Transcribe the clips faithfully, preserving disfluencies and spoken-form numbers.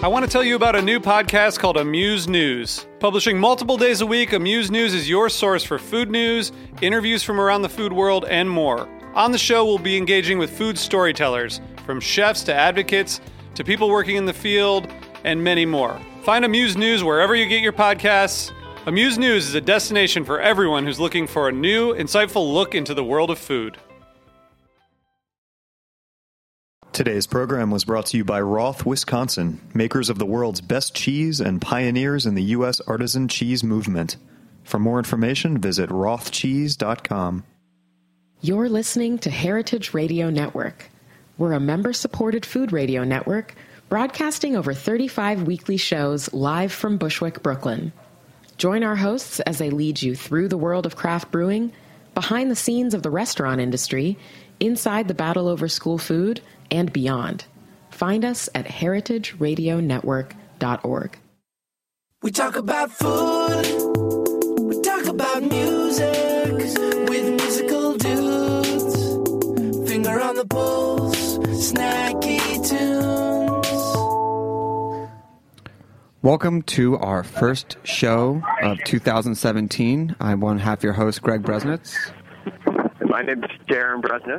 I want to tell you about a new podcast called Amuse News. Publishing multiple days a week, Amuse News is your source for food news, interviews from around the food world, and more. On the show, we'll be engaging with food storytellers, from chefs to advocates to people working in the field, and many more. Find Amuse News wherever you get your podcasts. Amuse News is a destination for everyone who's looking for a new, insightful look into the world of food. Today's program was brought to you by Roth, Wisconsin, makers of the world's best cheese and pioneers in the U S artisan cheese movement. For more information, visit roth cheese dot com. You're listening to Heritage Radio Network. We're a member-supported food radio network broadcasting over thirty-five weekly shows live from Bushwick, Brooklyn. Join our hosts as they lead you through the world of craft brewing, behind the scenes of the restaurant industry, inside the battle over school food, and beyond. Find us at heritage radio network dot org. We talk about food, we talk about music, with musical dudes, finger on the pulse, snacky tunes. Welcome to our first show of two thousand seventeen. I'm one half your host, Greg Bresnitz. My name is Darren Bresnitz.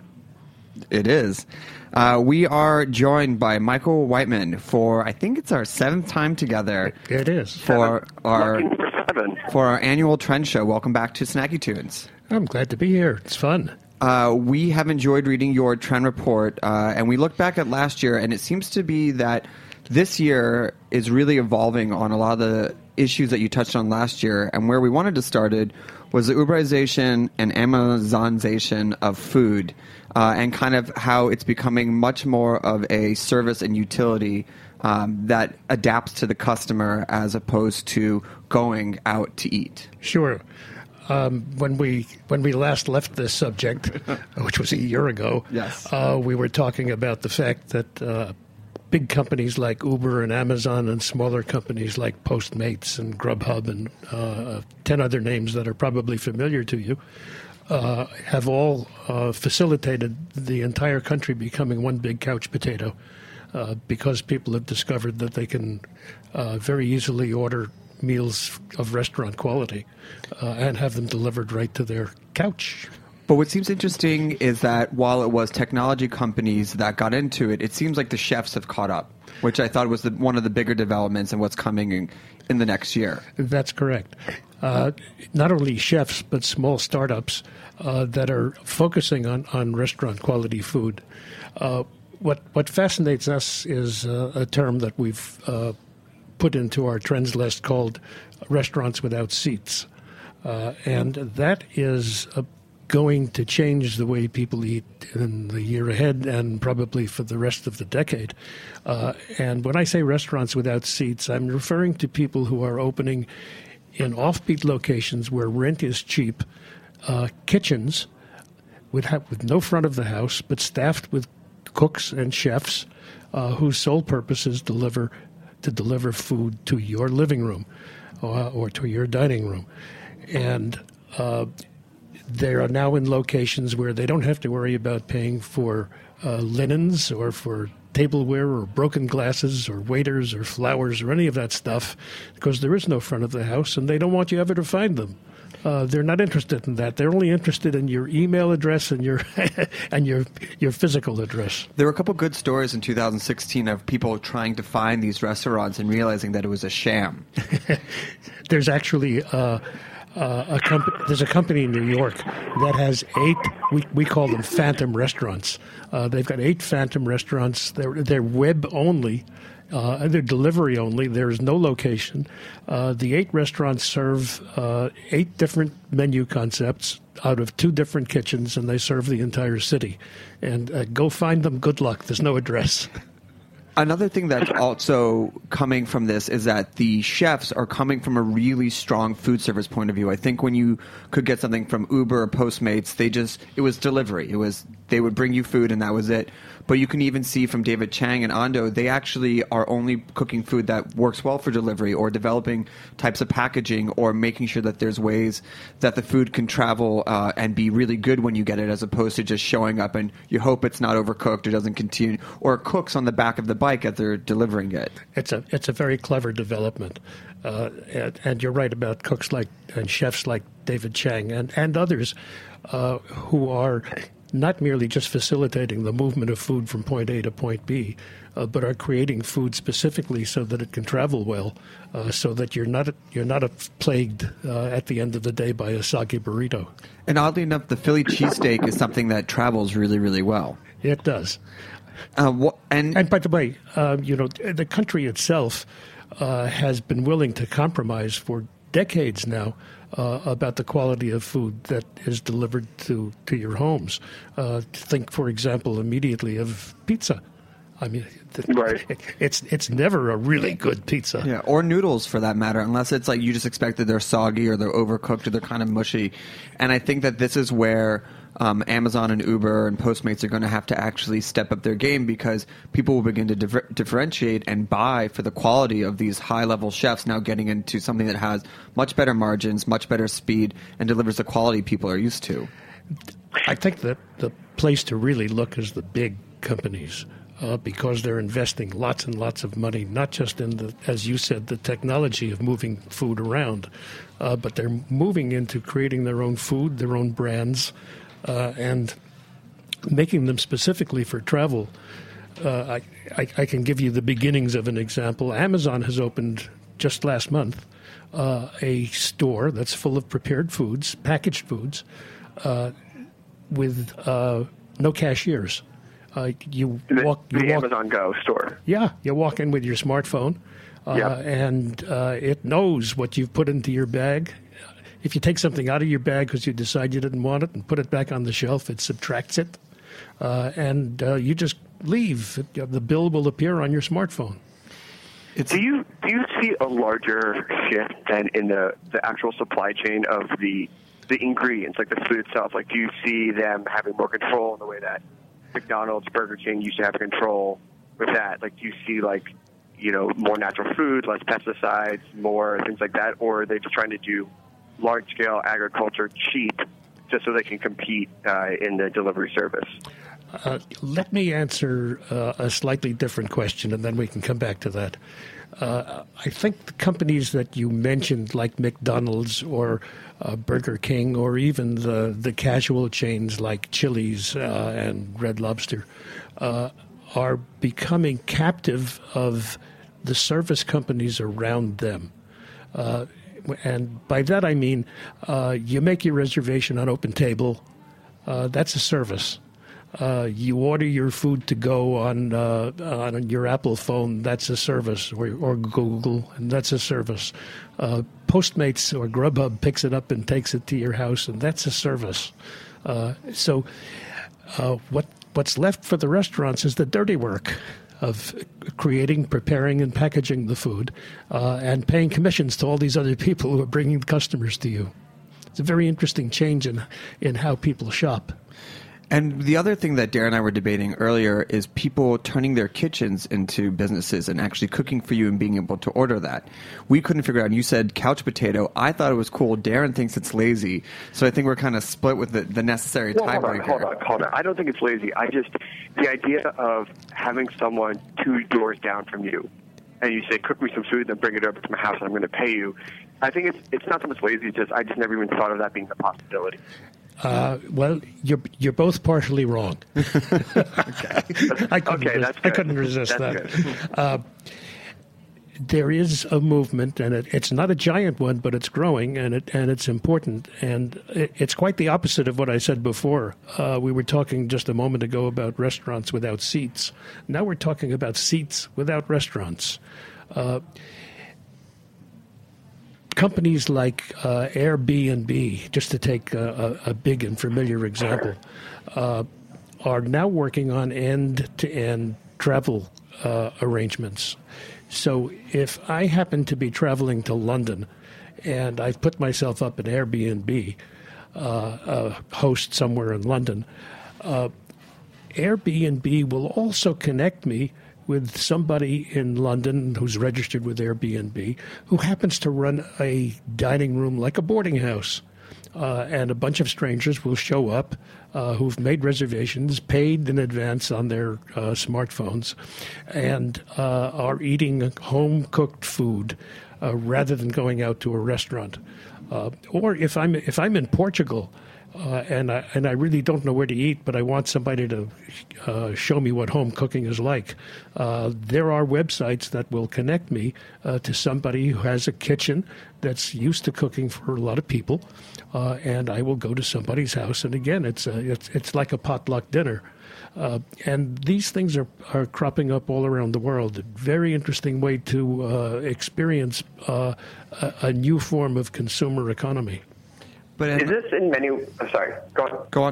It is. Uh, we are joined by Michael Whiteman for, I think it's our seventh time together. It is. For Seven. our Number seven. for our annual trend show. Welcome back to Snacky Tunes. I'm glad to be here. It's fun. Uh, we have enjoyed reading your trend report, uh, and we look back at last year, and it seems to be that this year is really evolving on a lot of the issues that you touched on last year. And where we wanted to start it was the Uberization and Amazonization of food, uh, and kind of how it's becoming much more of a service and utility um, that adapts to the customer as opposed to going out to eat. Sure. Um, when we when we last left this subject, which was a year ago, Yes. uh, we were talking about the fact that uh, big companies like Uber and Amazon and smaller companies like Postmates and Grubhub and uh, ten other names that are probably familiar to you uh, have all uh, facilitated the entire country becoming one big couch potato uh, because people have discovered that they can uh, very easily order meals of restaurant quality uh, and have them delivered right to their couch. But what seems interesting is that while it was technology companies that got into it, it seems like the chefs have caught up, which I thought was the, one of the bigger developments in what's coming in, in the next year. That's correct. Uh, not only chefs, but small startups uh, that are focusing on, on restaurant quality food. Uh, what what fascinates us is uh, a term that we've uh, put into our trends list called restaurants without seats. Uh, and that is a going to change the way people eat in the year ahead and probably for the rest of the decade. Uh, and when I say restaurants without seats, I'm referring to people who are opening in offbeat locations where rent is cheap, uh, kitchens with, ha- with no front of the house, but staffed with cooks and chefs uh, whose sole purpose is deliver to deliver food to your living room uh, or to your dining room. And uh, they are now in locations where they don't have to worry about paying for uh, linens or for tableware or broken glasses or waiters or flowers or any of that stuff because there is no front of the house and they don't want you ever to find them. Uh, they're not interested in that. They're only interested in your email address and your and your your physical address. There were a couple good stories in two thousand sixteen of people trying to find these restaurants and realizing that it was a sham. There's actually uh, uh, a company. There's a company in New York that has eight. We we call them phantom restaurants. Uh, they've got eight phantom restaurants. They're they're web only. Uh, they're delivery only. There is no location. Uh, the eight restaurants serve uh, eight different menu concepts out of two different kitchens, and they serve the entire city. And uh, go find them. Good luck. There's no address. Another thing that's also coming from this is that the chefs are coming from a really strong food service point of view. I think when you could get something from Uber or Postmates, they just it was delivery. It was they would bring you food and that was it. But you can even see from David Chang and Ando, they actually are only cooking food that works well for delivery, or developing types of packaging, or making sure that there's ways that the food can travel uh, and be really good when you get it, as opposed to just showing up and you hope it's not overcooked or doesn't continue, or cooks on the back of the bike as they're delivering it. It's a it's a very clever development, uh, and, and you're right about cooks like and chefs like David Chang and and others uh, who are not merely just facilitating the movement of food from point A to point B, uh, but are creating food specifically so that it can travel well, uh, so that you're not you're not plagued uh, at the end of the day by a soggy burrito. And oddly enough, the Philly cheesesteak is something that travels really, really well. It does. Uh, wh- and and by the way, uh, you know, the country itself uh, has been willing to compromise for decades now uh, about the quality of food that is delivered to, to your homes. Uh, think, for example, immediately of pizza. I mean, right. it, it's it's never a really good pizza. Yeah, or noodles for that matter, unless it's like you just expect that they're soggy or they're overcooked or they're kind of mushy. And I think that this is where um, Amazon and Uber and Postmates are going to have to actually step up their game, because people will begin to differ- differentiate and buy for the quality of these high-level chefs now getting into something that has much better margins, much better speed, and delivers the quality people are used to. I think that the place to really look is the big companies. Uh, because they're investing lots and lots of money, not just in the, as you said, the technology of moving food around, uh, but they're moving into creating their own food, their own brands, uh, and making them specifically for travel. Uh, I, I, I can give you the beginnings of an example. Amazon has opened just last month uh, a store that's full of prepared foods, packaged foods, uh, with uh, no cashiers. Uh, you the, walk. You the walk, Amazon Go store. Yeah, you walk in with your smartphone, uh, Yep. and uh, it knows what you've put into your bag. If you take something out of your bag because you decide you didn't want it and put it back on the shelf, it subtracts it, uh, and uh, you just leave. The bill will appear on your smartphone. It's, Do you do you see a larger shift than in the, the actual supply chain of the the ingredients, like the food itself? Like, do you see them having more control in the way that McDonald's, Burger King used to have control with that? Like, do you see, like, you know, more natural food, less pesticides, more things like that? Or are they just trying to do large-scale agriculture cheap just so they can compete uh, in the delivery service? Uh, let me answer uh, a slightly different question, and then we can come back to that. Uh, I think the companies that you mentioned, like McDonald's or uh, Burger King, or even the, the casual chains like Chili's uh, and Red Lobster, uh, are becoming captive of the service companies around them. Uh, and by that I mean uh, you make your reservation on OpenTable. Uh, that's a service. Uh, you order your food to go on uh, on your Apple phone, that's a service, or, or Google, and that's a service. Uh, Postmates or Grubhub picks it up and takes it to your house, and that's a service. Uh, so uh, what what's left for the restaurants is the dirty work of creating, preparing, and packaging the food, uh, and paying commissions to all these other people who are bringing customers to you. It's a very interesting change in in how people shop. And the other thing that Darren and I were debating earlier is people turning their kitchens into businesses and actually cooking for you and being able to order that. We couldn't figure out, and you said couch potato. I thought it was cool. Darren thinks it's lazy. So I think we're kind of split with the, the necessary Well, hold on, tiebreaker. hold on, hold on. I don't think it's lazy. I just, the idea of having someone two doors down from you, and you say, cook me some food, then bring it over to my house, and I'm going to pay you. I think it's it's not so much lazy, it's just I just never even thought of that being a possibility. Uh, well, you're you're both partially wrong. Okay, I couldn't, okay, res- that's I good. couldn't resist That's that. Uh, there is a movement, and it, it's not a giant one, but it's growing, and it and it's important, and it, it's quite the opposite of what I said before. Uh, we were talking just a moment ago about restaurants without seats. Now we're talking about seats without restaurants. Uh, Companies like uh, Airbnb, just to take a, a, a big and familiar example, uh, are now working on end-to-end travel uh, arrangements. So if I happen to be traveling to London and I've put myself up an Airbnb, uh, a host somewhere in London, uh, Airbnb will also connect me with somebody in London who's registered with Airbnb who happens to run a dining room like a boarding house. Uh, and a bunch of strangers will show up uh, who've made reservations, paid in advance on their uh, smartphones, and uh, are eating home-cooked food uh, rather than going out to a restaurant. Uh, or if I'm if I'm in Portugal uh, and I and I really don't know where to eat, but I want somebody to uh, show me what home cooking is like, uh, there are websites that will connect me uh, to somebody who has a kitchen that's used to cooking for a lot of people. Uh, and I will go to somebody's house, and again, it's a, it's it's like a potluck dinner, uh, and these things are, are cropping up all around the world. A very interesting way to uh, experience uh, a, a new form of consumer economy. But Is this in many? I'm sorry. Go on. Go on.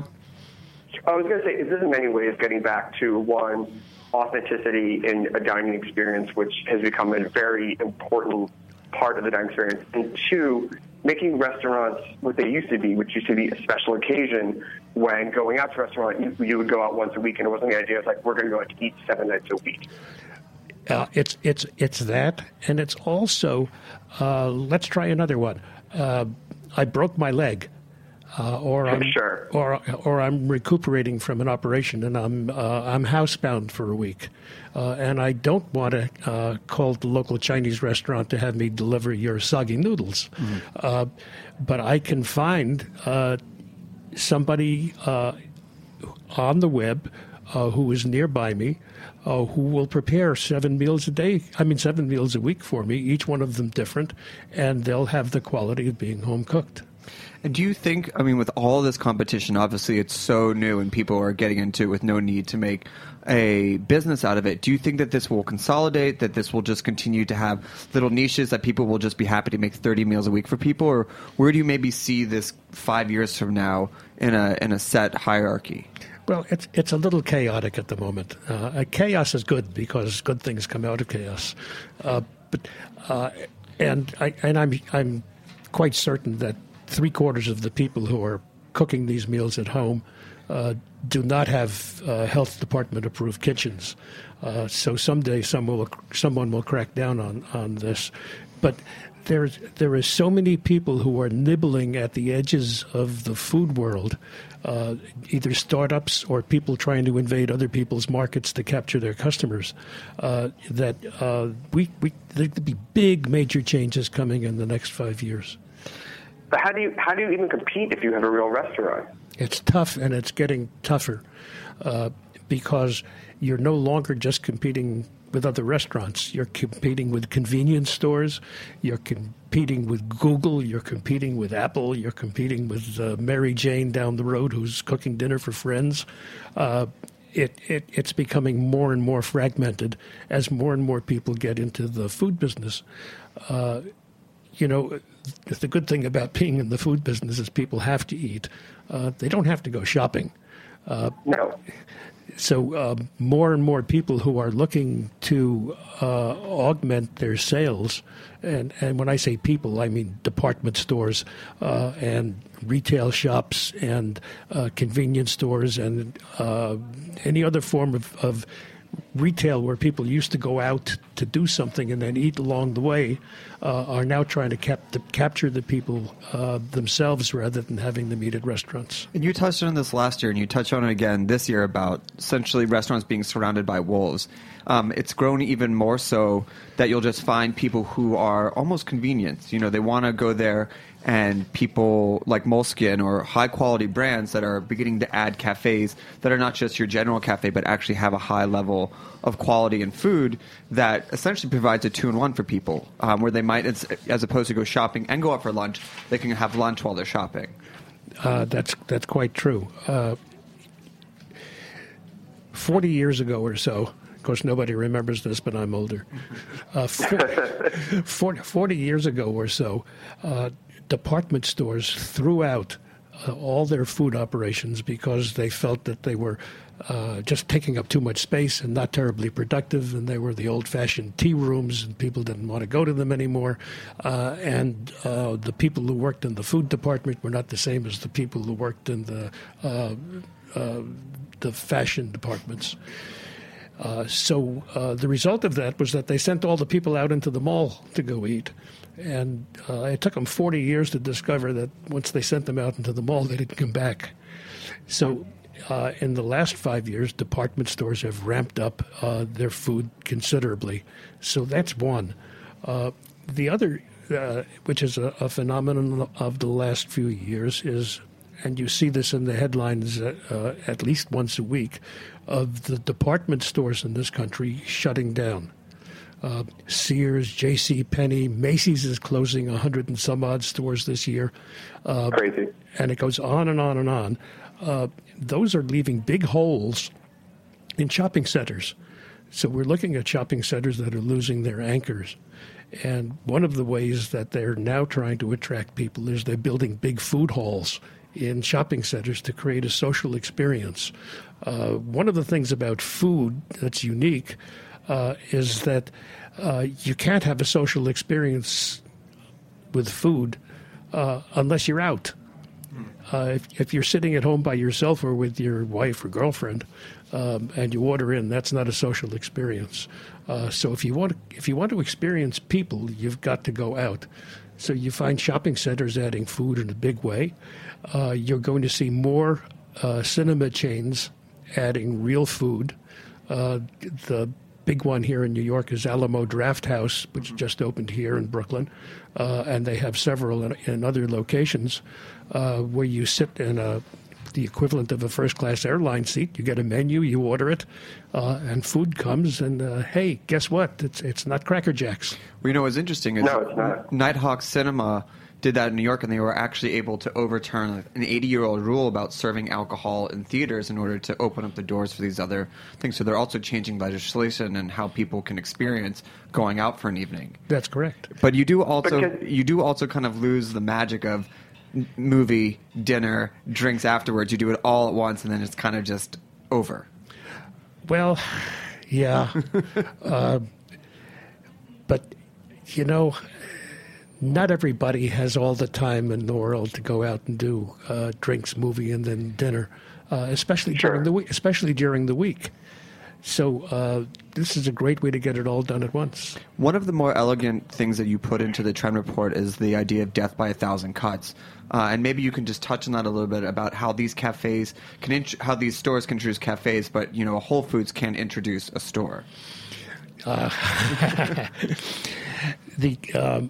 I was going to say, is this in many ways getting back to one, authenticity in a dining experience, which has become a very important part of the dining experience, and two, making restaurants what they used to be, which used to be a special occasion when going out to a restaurant, you, you would go out once a week, and it wasn't the idea, it's like, we're going to go out to eat seven nights a week. Uh, it's it's it's that, and it's also, uh, let's try another one. Uh, I broke my leg. Uh, or I'm sure. or or I'm recuperating from an operation, and I'm uh, I'm housebound for a week, uh, and I don't want to uh, call the local Chinese restaurant to have me deliver your soggy noodles, mm-hmm. uh, but I can find uh, somebody uh, on the web uh, who is nearby me. Uh, who will prepare seven meals a day, I mean seven meals a week for me, each one of them different, and they'll have the quality of being home cooked. And do you think, I mean, with all this competition, obviously it's so new and people are getting into it with no need to make a business out of it. Do you think that this will consolidate, that this will just continue to have little niches that people will just be happy to make thirty meals a week for people? Or where do you maybe see this five years from now in a in a set hierarchy? Well, it's it's a little chaotic at the moment. Uh, chaos is good because good things come out of chaos. Uh, but uh, and I and I'm I'm quite certain that three quarters of the people who are cooking these meals at home uh, do not have uh, health department approved kitchens. Uh, so someday someone will, someone will crack down on, on this. But there's there are so many people who are nibbling at the edges of the food world, uh, either startups or people trying to invade other people's markets to capture their customers, uh, that uh, we, we there could be big major changes coming in the next five years. But how do you how do you even compete if you have a real restaurant? It's tough, and it's getting tougher uh, because you're no longer just competing with other restaurants. You're competing with convenience stores. You're competing with Google. You're competing with Apple. You're competing with uh, Mary Jane down the road who's cooking dinner for friends. Uh, it, it it's becoming more and more fragmented as more and more people get into the food business. Uh, you know, the good thing about being in the food business is people have to eat. Uh, they don't have to go shopping. Uh, no. So uh, more and more people who are looking to uh, augment their sales, and, and when I say people, I mean department stores uh, and retail shops and uh, convenience stores and uh, any other form of, of retail where people used to go out to do something and then eat along the way, uh, are now trying to, cap- to capture the people uh, themselves rather than having them eat at restaurants. And you touched on this last year, and you touched on it again this year about essentially restaurants being surrounded by wolves. Um, it's grown even more so that you'll just find people who are almost convenience. You know, they want to go there, and people like Moleskine or high-quality brands that are beginning to add cafes that are not just your general cafe, but actually have a high level of quality and food that essentially provides a two-in-one for people, um, where they might, as, as opposed to go shopping and go out for lunch, they can have lunch while they're shopping. Uh, that's that's quite true. Uh, Forty years ago or so, of course nobody remembers this, but I'm older. Uh, forty, forty years ago or so, uh, department stores threw out uh, all their food operations because they felt that they were uh, just taking up too much space and not terribly productive, and they were the old-fashioned tea rooms, and people didn't want to go to them anymore. Uh, and uh, the people who worked in the food department were not the same as the people who worked in the uh, uh, the fashion departments. Uh, so uh, the result of that was that they sent all the people out into the mall to go eat. And uh, it took them forty years to discover that once they sent them out into the mall, they didn't come back. So uh, in the last five years, department stores have ramped up uh, their food considerably. So that's one. Uh, the other, uh, which is a, a phenomenon of the last few years, is, and you see this in the headlines uh, at least once a week, of the department stores in this country shutting down. Uh, Sears, J C Penney, Macy's is closing a hundred and some odd stores this year. Uh, Crazy. And it goes on and on and on. Uh, those are leaving big holes in shopping centers. So we're looking at shopping centers that are losing their anchors. And one of the ways that they're now trying to attract people is they're building big food halls in shopping centers to create a social experience. Uh, one of the things about food that's unique uh, is that uh, you can't have a social experience with food uh, unless you're out. Uh, if, if you're sitting at home by yourself or with your wife or girlfriend um, and you order in, that's not a social experience. Uh, so if you want to, if you want to experience people, you've got to go out. So you find shopping centers adding food in a big way. Uh, you're going to see more uh, cinema chains adding real food. Uh, the big one here in New York is Alamo Drafthouse, which just opened here in Brooklyn, uh, and they have several in, in other locations uh, where you sit in a the equivalent of a first-class airline seat. You get a menu, you order it, uh, and food comes, and uh, hey, guess what? It's it's not Cracker Jacks. Well, you know what's interesting is No, it's not. Nighthawk Cinema did that in New York, and they were actually able to overturn an eighty-year-old rule about serving alcohol in theaters in order to open up the doors for these other things. So they're also changing legislation and how people can experience going out for an evening. That's correct. But you do also Because- you do also kind of lose the magic of n- movie, dinner, drinks afterwards. You do it all at once, and then it's kind of just over. Well, yeah. uh, but, you know, not everybody has all the time in the world to go out and do uh, drinks, movie, and then dinner, uh, especially Sure. during the week. Especially during the week. So uh, this is a great way to get it all done at once. One of the more elegant things that you put into the trend report is the idea of death by a thousand cuts, uh, and maybe you can just touch on that a little bit about how these cafes can, int- how these stores can introduce cafes, but you know, Whole Foods can introduce a store. Uh, the um,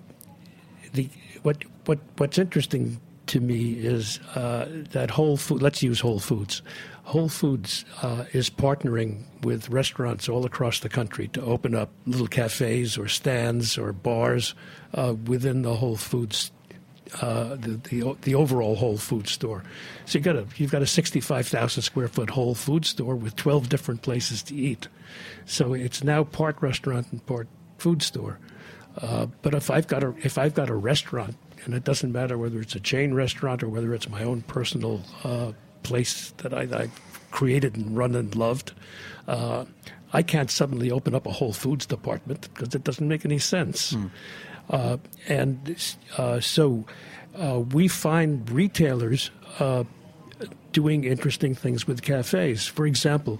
the what what what's interesting to me is uh, that Whole Food. Let's use Whole Foods. Whole Foods uh, is partnering with restaurants all across the country to open up little cafes or stands or bars uh, within the Whole Foods, uh, the, the the overall Whole Foods store. So you got a you've got a sixty-five thousand square foot Whole Foods store with twelve different places to eat. So it's now part restaurant and part food store. Uh, but if I've got a if I've got a restaurant, and it doesn't matter whether it's a chain restaurant or whether it's my own personal uh, place that I, I created and run and loved, uh, I can't suddenly open up a Whole Foods department because it doesn't make any sense. Mm. Uh, and uh, so uh, we find retailers uh, doing interesting things with cafes. For example,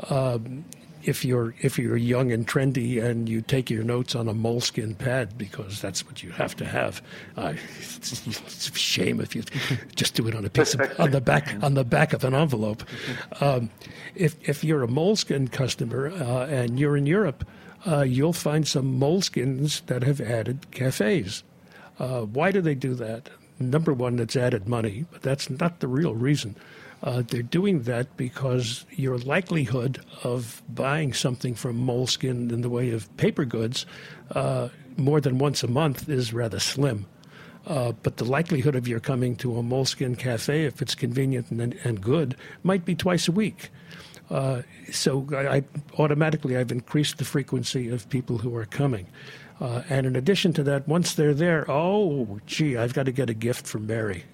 um, if you're if you're young and trendy and you take your notes on a moleskin pad because that's what you have to have, uh, it's, it's a shame if you just do it on a piece of, on the back on the back of an envelope. Um, if if you're a moleskin customer uh, and you're in Europe, uh, you'll find some moleskins that have added cafes. Uh, why do they do that? Number one, it's added money, but that's not the real reason. Uh, they're doing that because your likelihood of buying something from Moleskine in the way of paper goods uh, more than once a month is rather slim. Uh, but the likelihood of your coming to a Moleskine cafe, if it's convenient and, and good, might be twice a week. Uh, so I, I automatically I've increased the frequency of people who are coming. Uh, and in addition to that, once they're there, oh, gee, I've got to get a gift for Mary.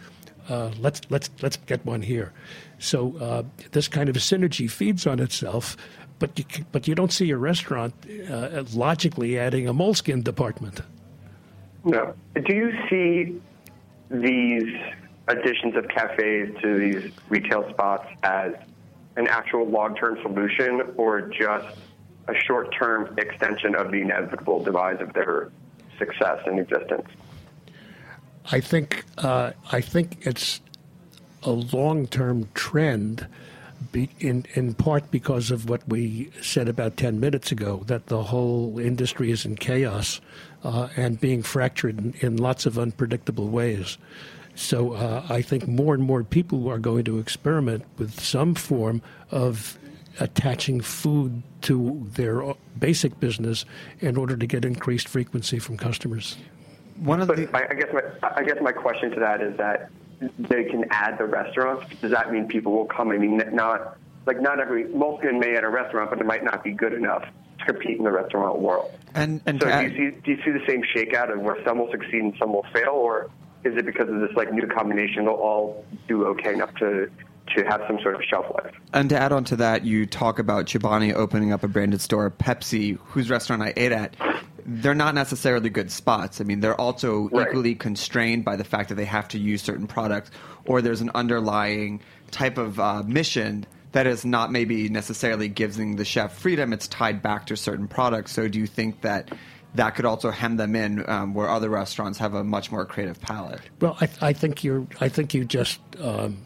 Uh, let's let's let's get one here. So uh, this kind of a synergy feeds on itself, but you but you don't see a restaurant uh, logically adding a moleskin department. No. Do you see these additions of cafes to these retail spots as an actual long-term solution or just a short-term extension of the inevitable demise of their success and existence? I think uh, I think it's a long-term trend, be, in in part because of what we said about ten minutes ago, that the whole industry is in chaos uh, and being fractured in, in lots of unpredictable ways. So uh, I think more and more people are going to experiment with some form of attaching food to their basic business in order to get increased frequency from customers. One of But the I I guess my I guess my question to that is that they can add the restaurants. Does that mean people will come? I mean, not like not every Moleskine may add a restaurant, but it might not be good enough to compete in the restaurant world. and and So to do add- you see do you see the same shakeout of where some will succeed and some will fail, or is it because of this like new combination they'll all do okay enough to to have some sort of shelf life? And to add on to that, you talk about Chobani opening up a branded store, Pepsi, whose restaurant I ate at. They're not necessarily good spots. I mean, they're also Right. equally constrained by the fact that they have to use certain products, or there's an underlying type of uh, mission that is not maybe necessarily giving the chef freedom. It's tied back to certain products. So do you think that that could also hem them in, um, where other restaurants have a much more creative palette? Well, I, I think you're. I think you just. Um,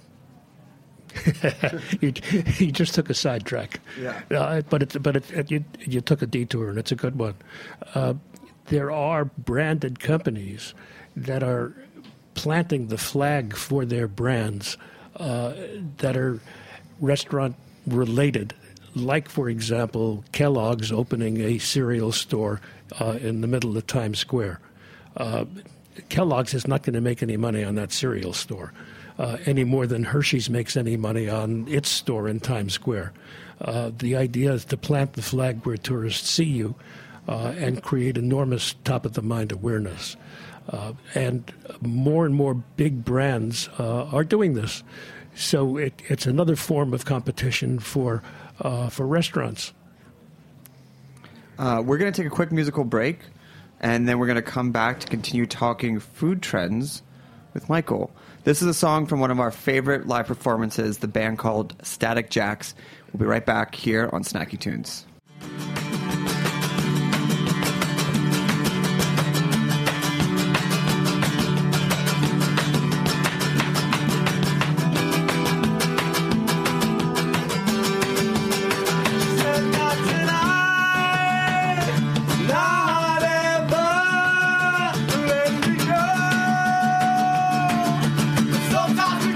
you, you just took a sidetrack. Yeah. Uh, but it, but it, it, you you took a detour, and it's a good one. Uh, there are branded companies that are planting the flag for their brands uh, that are restaurant related. Like, for example, Kellogg's opening a cereal store uh, in the middle of Times Square. Uh, Kellogg's is not going to make any money on that cereal store, uh, any more than Hershey's makes any money on its store in Times Square. Uh, the idea is to plant the flag where tourists see you uh, and create enormous top-of-the-mind awareness. Uh, and more and more big brands uh, are doing this. So it, it's another form of competition for uh, for restaurants. Uh, we're going to take a quick musical break, and then we're going to come back to continue talking food trends with Michael. This is a song from one of our favorite live performances, the band called Static Jacks. We'll be right back here on Snacky Tunes.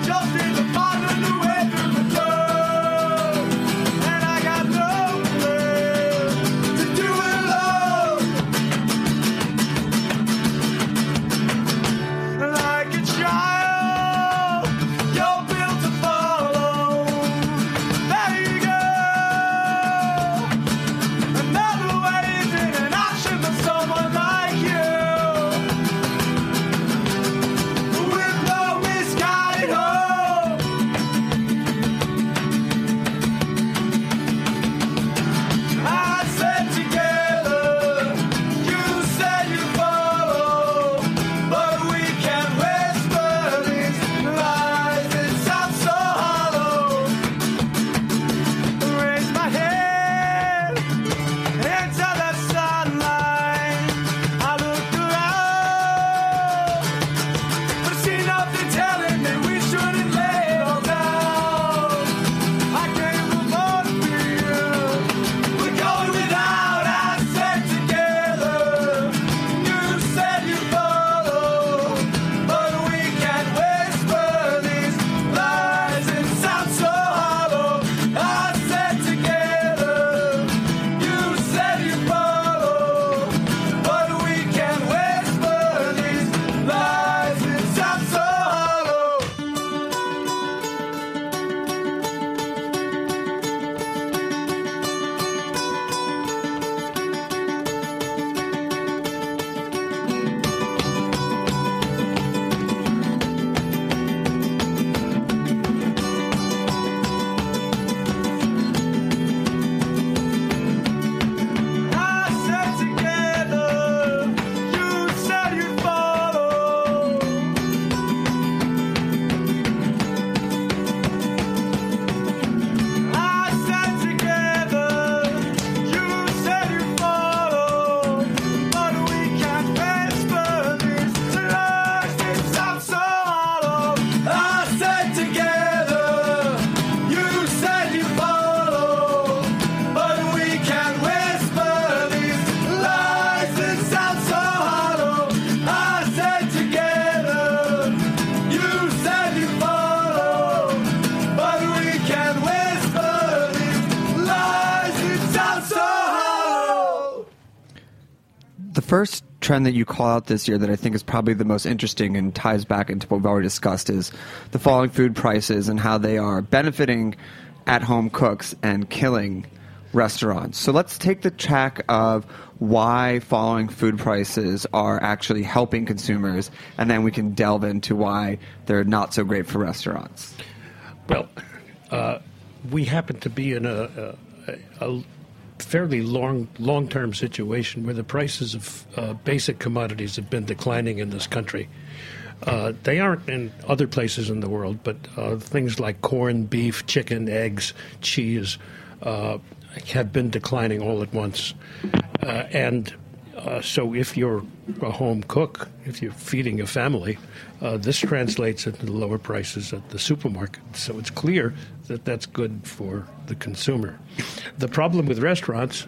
And I got no place. The first trend that you call out this year that I think is probably the most interesting and ties back into what we've already discussed is the falling food prices and how they are benefiting at-home cooks and killing restaurants. So let's take the track of why falling food prices are actually helping consumers, and then we can delve into why they're not so great for restaurants. Well, uh, we happen to be in a, a, a fairly long, long-term situation where the prices of uh, basic commodities have been declining in this country. Uh, they aren't in other places in the world, but uh, things like corn, beef, chicken, eggs, cheese uh, have been declining all at once. Uh, and uh, so if you're a home cook, if you're feeding a family, uh, this translates into lower prices at the supermarket. So it's clear that that's good for the consumer. The problem with restaurants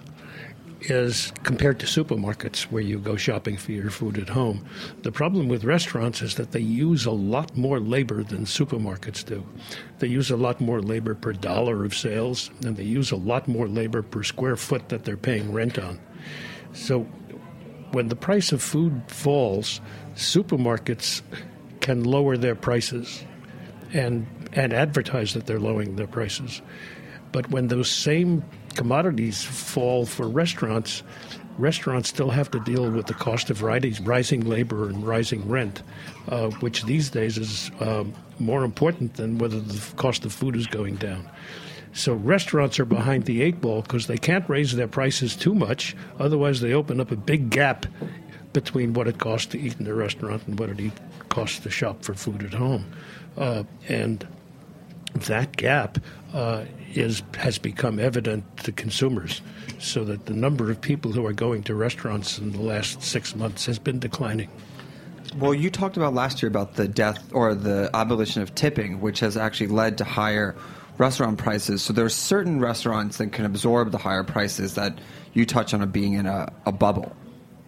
is, compared to supermarkets where you go shopping for your food at home, the problem with restaurants is that they use a lot more labor than supermarkets do. They use a lot more labor per dollar of sales, and they use a lot more labor per square foot that they're paying rent on. So when the price of food falls, supermarkets can lower their prices and and advertise that they're lowering their prices. But when those same commodities fall for restaurants, restaurants still have to deal with the cost of rising labor and rising rent, uh, which these days is uh, more important than whether the cost of food is going down. So restaurants are behind the eight ball because they can't raise their prices too much, otherwise they open up a big gap between what it costs to eat in the restaurant and what it eat, costs to shop for food at home. Uh, and that gap uh, is has become evident to consumers, so that the number of people who are going to restaurants in the last six months has been declining. Well, you talked about last year about the death or the abolition of tipping, which has actually led to higher restaurant prices. So there are certain restaurants that can absorb the higher prices that you touch on it being in a, a bubble.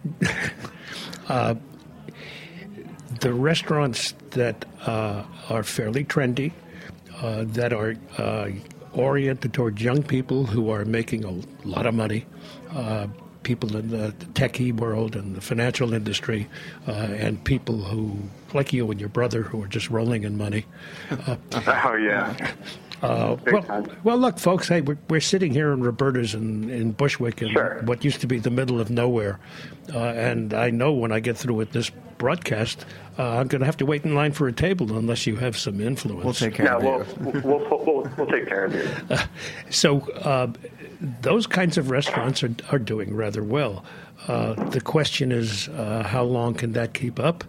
uh, the restaurants that uh, are fairly trendy, uh, that are uh, oriented toward young people who are making a lot of money, uh, people in the techie world and the financial industry, uh, and people who, like you and your brother, who are just rolling in money. Uh, oh, yeah. Uh, well, well, look, folks, hey, we're, we're sitting here in Roberta's in, in Bushwick, in sure. what used to be the middle of nowhere. Uh, and I know when I get through with this broadcast, uh, I'm going to have to wait in line for a table unless you have some influence. We'll take care yeah, of we'll, you. we'll, we'll, we'll, we'll take care of you. Uh, so uh, those kinds of restaurants are, are doing rather well. Uh, the question is, uh, how long can that keep up?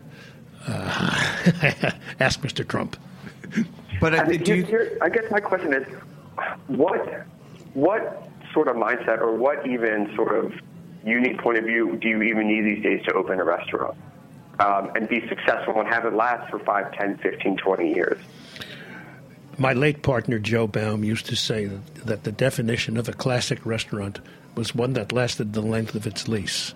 Uh, ask Mister Trump. But I, uh, mean, do you, here, I guess my question is, what what sort of mindset or what even sort of unique point of view do you even need these days to open a restaurant um, and be successful and have it last for five, ten, fifteen, twenty years? My late partner, Joe Baum, used to say that, that the definition of a classic restaurant was one that lasted the length of its lease.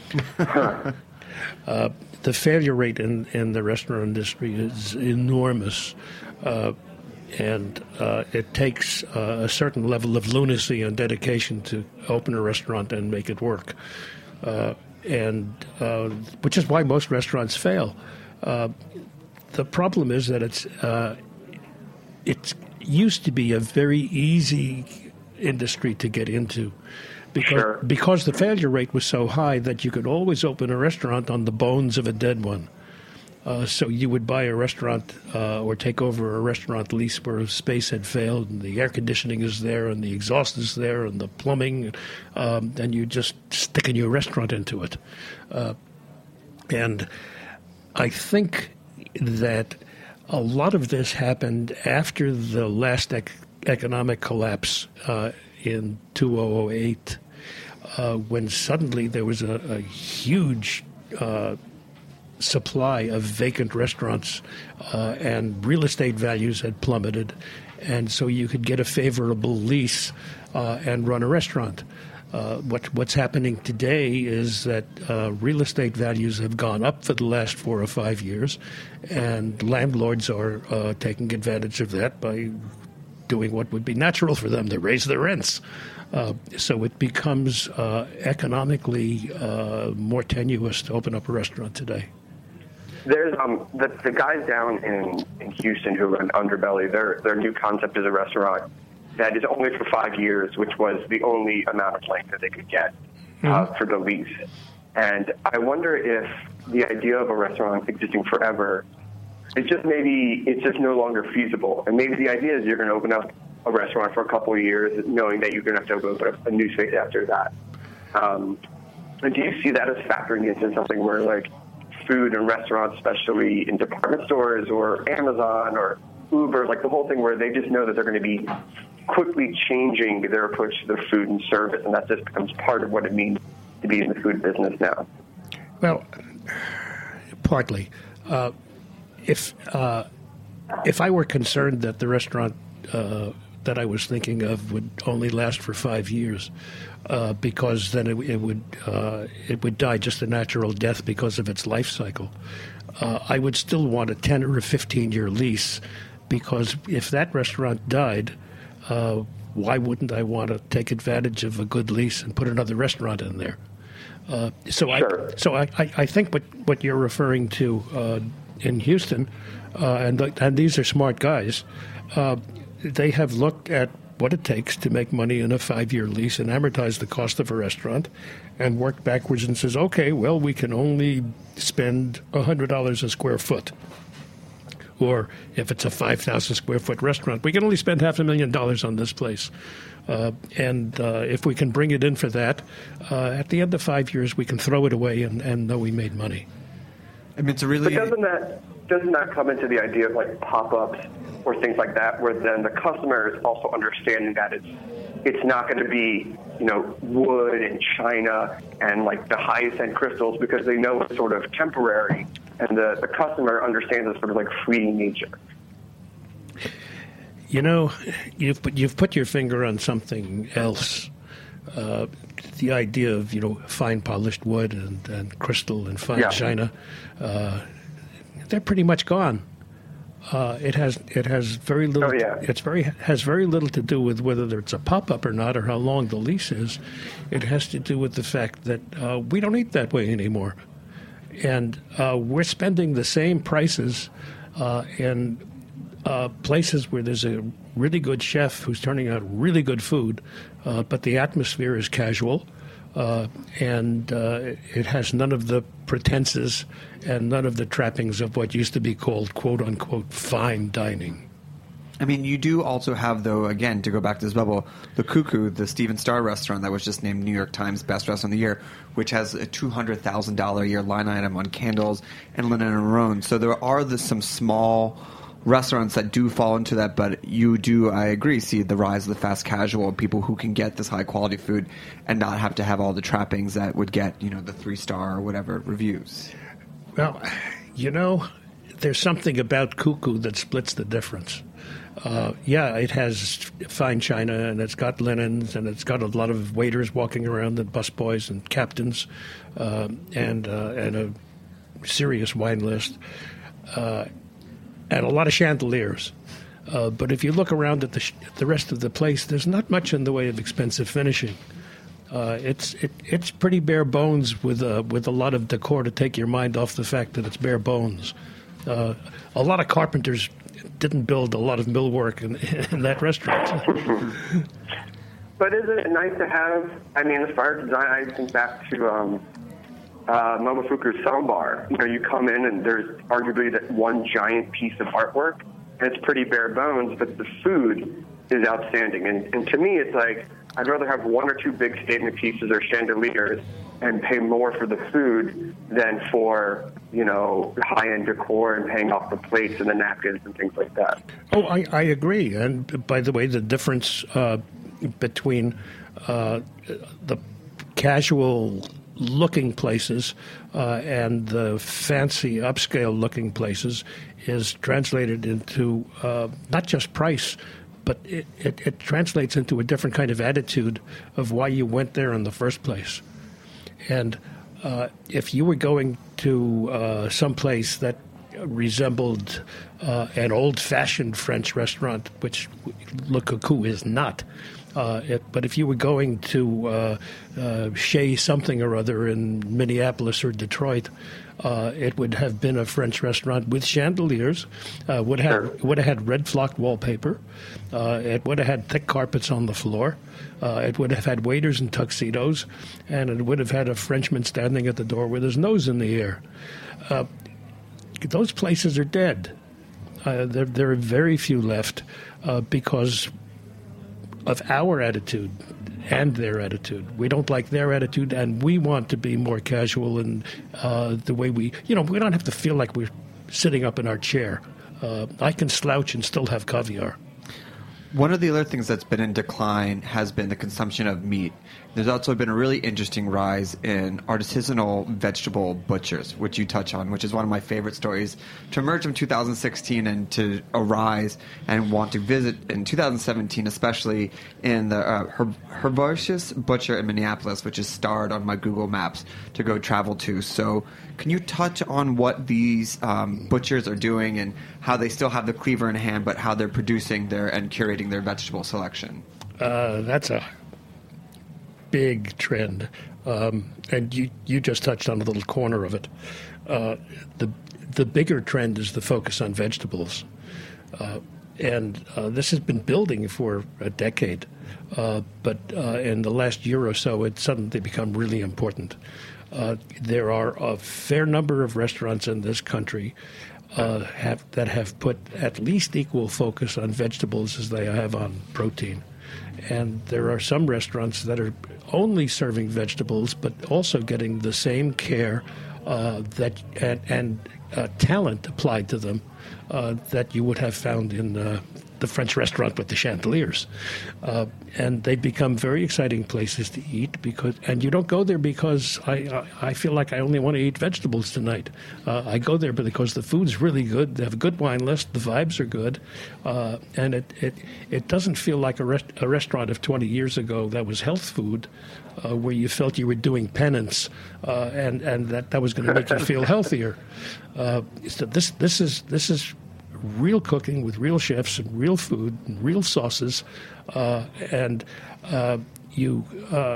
uh, the failure rate in, in the restaurant industry is enormous. Uh, and uh, it takes uh, a certain level of lunacy and dedication to open a restaurant and make it work, uh, and uh, which is why most restaurants fail. Uh, the problem is that it's uh, it used to be a very easy industry to get into, because sure. because the failure rate was so high that you could always open a restaurant on the bones of a dead one. Uh, so you would buy a restaurant uh, or take over a restaurant lease where a space had failed and the air conditioning is there and the exhaust is there and the plumbing, um, and you just stick a new restaurant into it. Uh, and I think that a lot of this happened after the last ec- economic collapse uh, in two thousand eight, uh, when suddenly there was a, a huge uh supply of vacant restaurants, uh, and real estate values had plummeted, and so you could get a favorable lease uh, and run a restaurant. Uh, what, what's happening today is that uh, real estate values have gone up for the last four or five years, and landlords are uh, taking advantage of that by doing what would be natural for them, to raise their rents. Uh, so it becomes uh, economically uh, more tenuous to open up a restaurant today. There's um the, the guys down in, in Houston who run Underbelly. Their their new concept is a restaurant that is only for five years, which was the only amount of length that they could get uh, mm-hmm. for the lease. And I wonder if the idea of a restaurant existing forever, it's just maybe it's just no longer feasible. And maybe the idea is you're going to open up a restaurant for a couple of years, knowing that you're going to have to open up a new space after that. Um, and do you see that as factoring into something where, like, food and restaurants, especially in department stores or Amazon or Uber, like the whole thing where they just know that they're going to be quickly changing their approach to their food and service, and that just becomes part of what it means to be in the food business now? Well, partly. Uh, if uh, if I were concerned that the restaurant uh, that I was thinking of would only last for five years, uh, because then it, it would uh, it would die just a natural death because of its life cycle, uh, I would still want a ten or a fifteen year lease, because if that restaurant died, uh, why wouldn't I want to take advantage of a good lease and put another restaurant in there? Uh, so sure. I so I, I, I think what, what you're referring to uh, in Houston, uh, and the, and these are smart guys. Uh, they have looked at what it takes to make money in a five-year lease and amortize the cost of a restaurant, and worked backwards and says, okay, well, we can only spend one hundred dollars a square foot. Or if it's a five thousand square foot restaurant, we can only spend half a million dollars on this place. Uh, and uh, if we can bring it in for that, uh, at the end of five years, we can throw it away and, and know we made money. I mean, it's a really. But doesn't that doesn't that come into the idea of like pop-ups or things like that, where then the customer is also understanding that it's it's not going to be, you know, wood and china and like the highest end crystals, because they know it's sort of temporary, and the, the customer understands it's sort of like fleeting nature. You know, you've put, you've put your finger on something else. Uh, the idea of, you know, fine polished wood and, and crystal and fine yeah. china, uh, they're pretty much gone. Uh, it has it has very little. Oh, yeah. It's very has very little to do with whether it's a pop up or not, or how long the lease is. It has to do with the fact that uh, we don't eat that way anymore, and uh, we're spending the same prices uh, in uh, places where there's a really good chef who's turning out really good food, uh, but the atmosphere is casual. Uh, and uh, it has none of the pretenses and none of the trappings of what used to be called, quote-unquote, fine dining. I mean, you do also have, though, again, to go back to this bubble, the Cuckoo, the Steven Starr restaurant that was just named New York Times Best Restaurant of the Year, which has a two hundred thousand dollars a year line item on candles and linen and maroon. So there are the, some small restaurants that do fall into that, but you do, I agree, see the rise of the fast casual, people who can get this high quality food and not have to have all the trappings that would get, you know, the three star or whatever reviews. Well, you know, there's something about Cuckoo that splits the difference. Uh, yeah, it has fine china, and it's got linens, and it's got a lot of waiters walking around, and busboys and captains, uh, and uh, and a serious wine list. Uh, And a lot of chandeliers. Uh, but if you look around at the sh- the rest of the place, there's not much in the way of expensive finishing. Uh, it's it, it's pretty bare bones with uh, with a lot of decor to take your mind off the fact that it's bare bones. Uh, a lot of carpenters didn't build a lot of millwork in, in that restaurant. But isn't it nice to have, I mean, as far as design, I think back to um, uh, Momofuku's Sambar. You know, you come in and there's arguably that one giant piece of artwork, and it's pretty bare bones, but the food is outstanding. And, and to me, it's like, I'd rather have one or two big statement pieces or chandeliers and pay more for the food than for, you know, high-end decor and paying off the plates and the napkins and things like that. Oh, I, I agree. And by the way, the difference uh, between uh, the casual-looking places uh, and the fancy, upscale-looking places is translated into uh, not just price, but it, it, it translates into a different kind of attitude of why you went there in the first place. And uh, if you were going to uh, some place that resembled uh, an old-fashioned French restaurant, which Le Cuckoo is not, Uh, it, but if you were going to uh, uh, Chez something or other in Minneapolis or Detroit, uh, it would have been a French restaurant with chandeliers. Uh, would have Sure. would have had red flocked wallpaper. Uh, it would have had thick carpets on the floor. Uh, it would have had waiters in tuxedos, and it would have had a Frenchman standing at the door with his nose in the air. Uh, those places are dead. Uh, there, there are very few left uh, because of our attitude and their attitude. We don't like their attitude, and we want to be more casual in uh, the way we, you know, we don't have to feel like we're sitting up in our chair. Uh, I can slouch and still have caviar. One of the other things that's been in decline has been the consumption of meat. There's also been a really interesting rise in artisanal vegetable butchers, which you touch on, which is one of my favorite stories to emerge from two thousand sixteen and to arise and want to visit in two thousand seventeen, especially in the uh, Her- Herbaceous Butcher in Minneapolis, which is starred on my Google Maps to go travel to. So can you touch on what these um, butchers are doing and how they still have the cleaver in hand, but how they're producing their and curating their vegetable selection? Uh, that's a big trend, um, and you you just touched on a little corner of it. Uh, the the bigger trend is the focus on vegetables, uh, and uh, this has been building for a decade, uh, but uh, in the last year or so, it's suddenly become really important. Uh, there are a fair number of restaurants in this country uh, have, that have put at least equal focus on vegetables as they have on protein. And there are some restaurants that are only serving vegetables, but also getting the same care uh, that and, and uh, talent applied to them uh, that you would have found in uh, the French restaurant with the chandeliers. Uh, and they become very exciting places to eat because, and you don't go there because I, I, I feel like I only want to eat vegetables tonight. Uh, I go there because the food's really good. They have a good wine list. The vibes are good. Uh, and it, it, it doesn't feel like a, rest, a restaurant of twenty years ago that was health food, uh, where you felt you were doing penance uh, and, and that, that was going to make you feel healthier. Uh, so this, this is, this is, real cooking with real chefs and real food and real sauces, uh, and uh, you uh,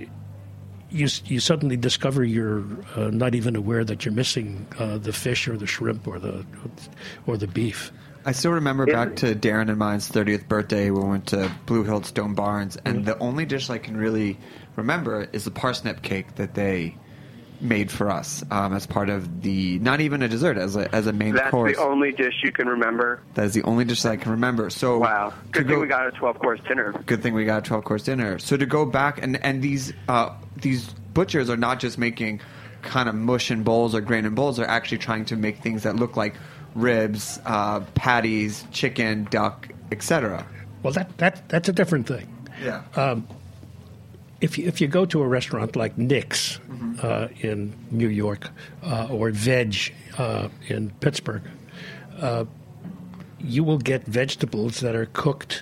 you you suddenly discover you're uh, not even aware that you're missing uh, the fish or the shrimp or the or the beef. I still remember back to Darren and mine's thirtieth birthday when we went to Blue Hill at Stone Barns, and mm-hmm. the only dish I can really remember is the parsnip cake that they made for us um, as part of the, not even a dessert, as a as a main That's course. That's the only dish you can remember? That is the only dish that I can remember. So wow. Good thing go, we got a twelve-course dinner. Good thing we got a twelve-course dinner. So to go back, and, and these uh, these butchers are not just making kind of mush and bowls or grain and bowls, they're actually trying to make things that look like ribs, uh, patties, chicken, duck, et cetera. Well, that, that that's a different thing. Yeah. Um, If you, if you go to a restaurant like Nick's mm-hmm. uh, in New York uh, or Veg uh, in Pittsburgh, uh, you will get vegetables that are cooked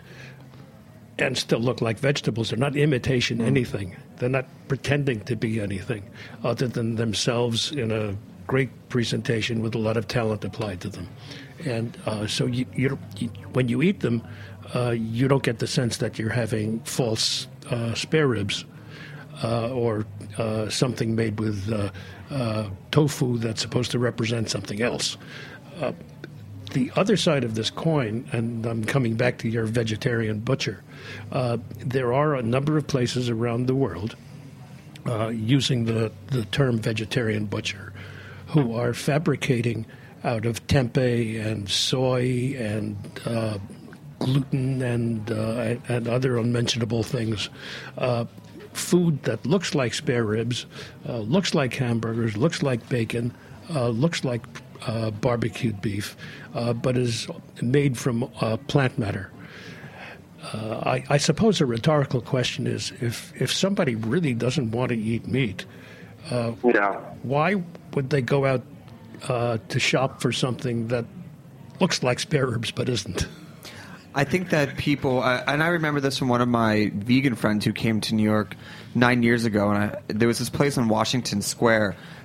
and still look like vegetables. They're not imitation mm-hmm. anything. They're not pretending to be anything other than themselves in a great presentation with a lot of talent applied to them. And uh, so you, you, you, when you eat them, uh, you don't get the sense that you're having false uh, spare ribs uh, or uh, something made with uh, uh, tofu that's supposed to represent something else. Uh, the other side of this coin, and I'm coming back to your vegetarian butcher, uh, there are a number of places around the world uh, using the, the term vegetarian butcher who are fabricating out of tempeh and soy and uh, gluten and uh, and other unmentionable things, uh, food that looks like spare ribs, uh, looks like hamburgers, looks like bacon, uh, looks like uh, barbecued beef, uh, but is made from uh, plant matter. Uh, I, I suppose a rhetorical question is, if, if somebody really doesn't want to eat meat, uh, yeah. why would they go out uh, to shop for something that looks like spare ribs but isn't? I think that people, uh, and I remember this from one of my vegan friends who came to New York nine years ago, and I, there was this place on Washington Square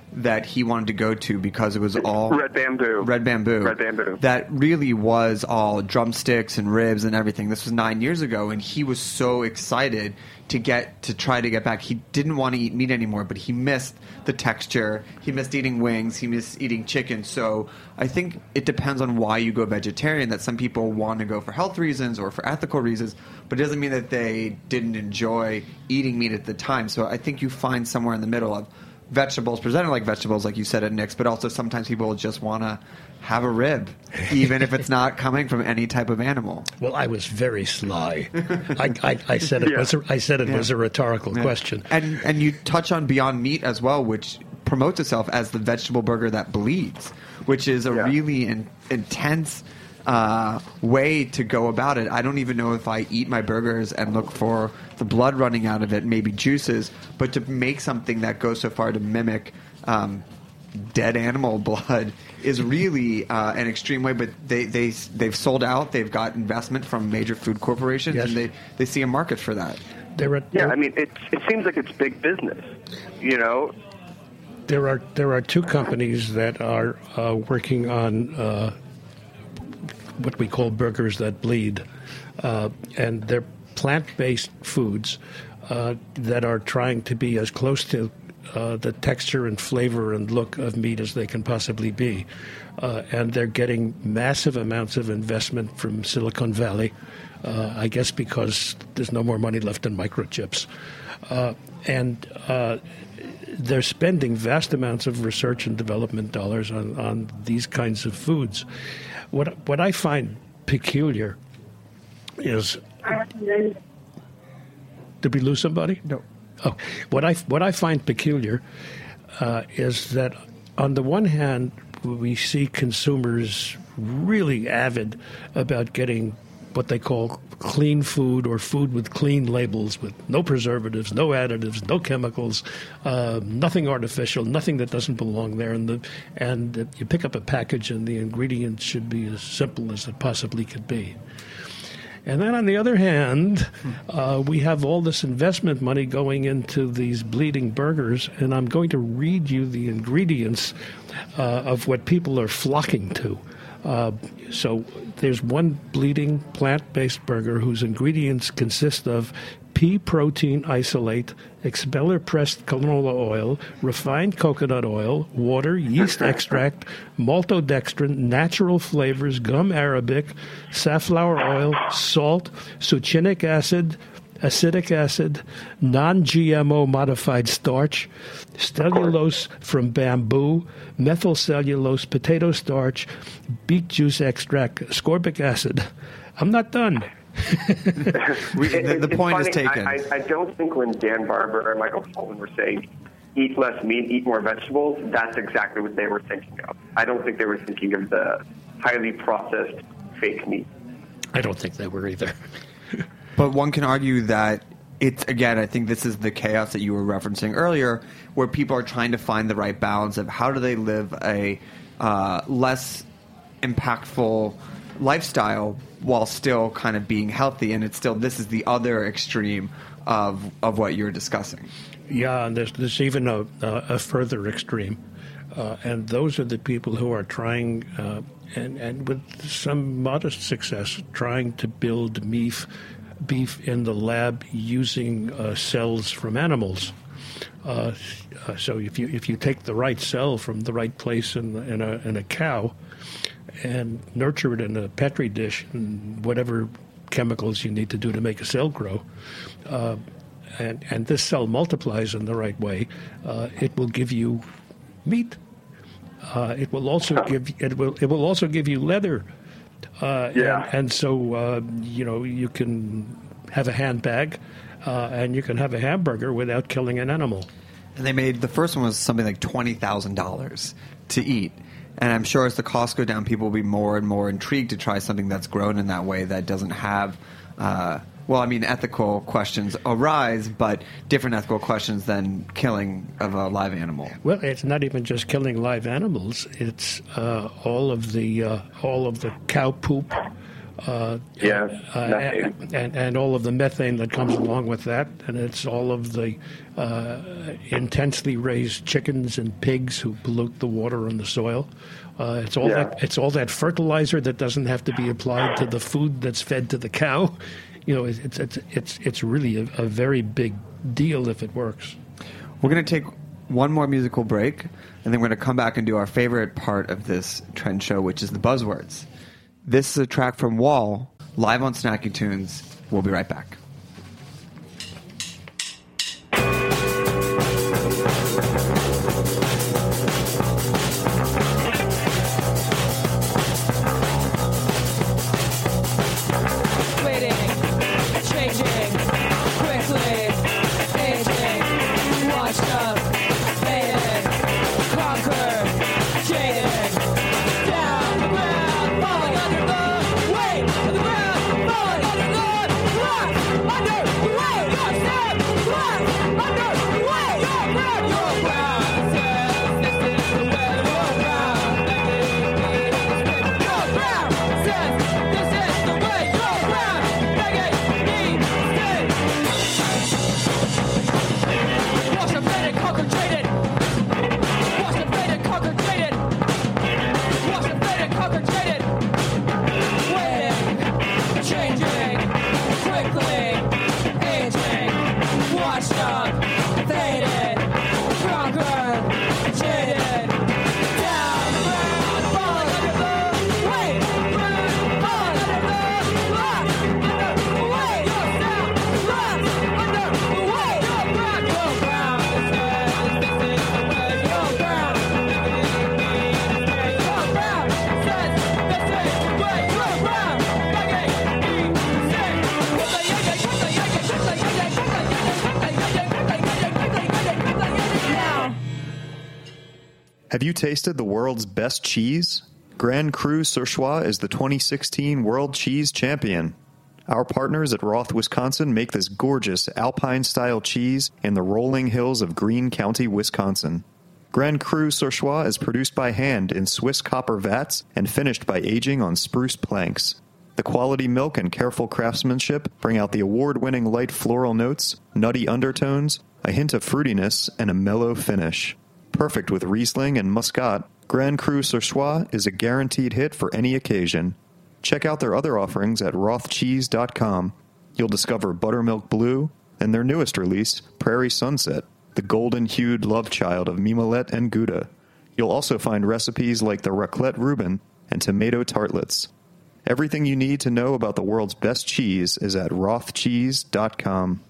that he wanted to go to because it was all Red Bamboo. Red Bamboo. Red Bamboo. That really was all drumsticks and ribs and everything. This was nine years ago, and he was so excited to get to try to get back. He didn't want to eat meat anymore, but he missed the texture. He missed eating wings. He missed eating chicken. So I think it depends on why you go vegetarian. That some people want to go for health reasons or for ethical reasons, but it doesn't mean that they didn't enjoy eating meat at the time. So I think you find somewhere in the middle of vegetables presented like vegetables, like you said at Nick's, but also sometimes people just want to have a rib, even if it's not coming from any type of animal. Well, I was very sly. I, I, I said it Yeah. was a, I said it Yeah. was a rhetorical Yeah. question. And and you touch on Beyond Meat as well, which promotes itself as the vegetable burger that bleeds, which is a Yeah. really in, intense uh, way to go about it. I don't even know if I eat my burgers and look for the blood running out of it, maybe juices, but to make something that goes so far to mimic um, dead animal blood is really uh, an extreme way. But they, they, they've sold out. They've got investment from major food corporations, Yes. and they, they see a market for that. There are, Yeah, I mean, it it seems like it's big business. You know, There are there are two companies that are uh, working on uh, what we call burgers that bleed, uh, and they're plant-based foods uh, that are trying to be as close to uh, the texture and flavor and look of meat as they can possibly be, uh, and they're getting massive amounts of investment from Silicon Valley. Uh, I guess because there's no more money left in microchips, uh, and uh, they're spending vast amounts of research and development dollars on, on these kinds of foods. What what I find peculiar is, did we lose somebody? No. Oh, what I what I find peculiar uh, is that on the one hand we see consumers really avid about getting what they call clean food or food with clean labels, with no preservatives, no additives, no chemicals, uh, nothing artificial, nothing that doesn't belong there. And the and uh, you pick up a package and the ingredients should be as simple as it possibly could be. And then on the other hand, uh, we have all this investment money going into these bleeding burgers, and I'm going to read you the ingredients uh, of what people are flocking to. Uh, so there's one bleeding plant-based burger whose ingredients consist of pea protein isolate, expeller pressed canola oil, refined coconut oil, water, yeast extract, maltodextrin, natural flavors, gum arabic, safflower oil, salt, succinic acid, acetic acid, non-G M O modified starch, cellulose from bamboo, methyl cellulose, potato starch, beet juice extract, ascorbic acid. I'm not done. We, the, the It's point funny, is taken. I, I, I don't think when Dan Barber or Michael Fulton were saying, eat less meat, eat more vegetables, that's exactly what they were thinking of. I don't think they were thinking of the highly processed fake meat. I don't think they were either. But one can argue that it's, again, I think this is the chaos that you were referencing earlier, where people are trying to find the right balance of how do they live a uh, less impactful lifestyle while still kind of being healthy. And it's still, this is the other extreme of of what you're discussing. Yeah, and there's, there's even a, a, a further extreme. Uh, and those are the people who are trying, uh, and, and with some modest success, trying to build beef, beef in the lab using uh, cells from animals. Uh, uh, so if you if you take the right cell from the right place in, the, in, a, in a cow and nurture it in a Petri dish and whatever chemicals you need to do to make a cell grow, uh, and, and this cell multiplies in the right way, uh, it will give you meat. Uh, it will also give it will it will also give you leather. Uh, Yeah. and, and so uh, you know you can have a handbag, uh, and you can have a hamburger without killing an animal. And they made, the first one was something like twenty thousand dollars to eat. And I'm sure as the costs go down, people will be more and more intrigued to try something that's grown in that way that doesn't have, uh, well, I mean, ethical questions arise, but different ethical questions than killing of a live animal. Well, it's not even just killing live animals. It's uh, all of the uh, all of the cow poop, Uh, Yeah, uh, methane. and, and and all of the methane that comes along with that, and it's all of the uh, intensely raised chickens and pigs who pollute the water and the soil. Uh, it's all Yeah. that it's all that fertilizer that doesn't have to be applied to the food that's fed to the cow. You know, it's it's it's it's really a, a very big deal if it works. We're going to take one more musical break, and then we're going to come back and do our favorite part of this trend show, which is the buzzwords. This is a track from Wall, live on Snacky Tunes. We'll be right back. Have you tasted the world's best cheese? Grand Cru Surchoix is the twenty sixteen World Cheese Champion. Our partners at Roth, Wisconsin make this gorgeous Alpine-style cheese in the rolling hills of Greene County, Wisconsin. Grand Cru Surchoix is produced by hand in Swiss copper vats and finished by aging on spruce planks. The quality milk and careful craftsmanship bring out the award-winning light floral notes, nutty undertones, a hint of fruitiness, and a mellow finish. Perfect with Riesling and Muscat, Grand Cru Surchoix is a guaranteed hit for any occasion. Check out their other offerings at roth cheese dot com. You'll discover Buttermilk Blue and their newest release, Prairie Sunset, the golden-hued love child of Mimolette and Gouda. You'll also find recipes like the Raclette Reuben and tomato tartlets. Everything you need to know about the world's best cheese is at roth cheese dot com.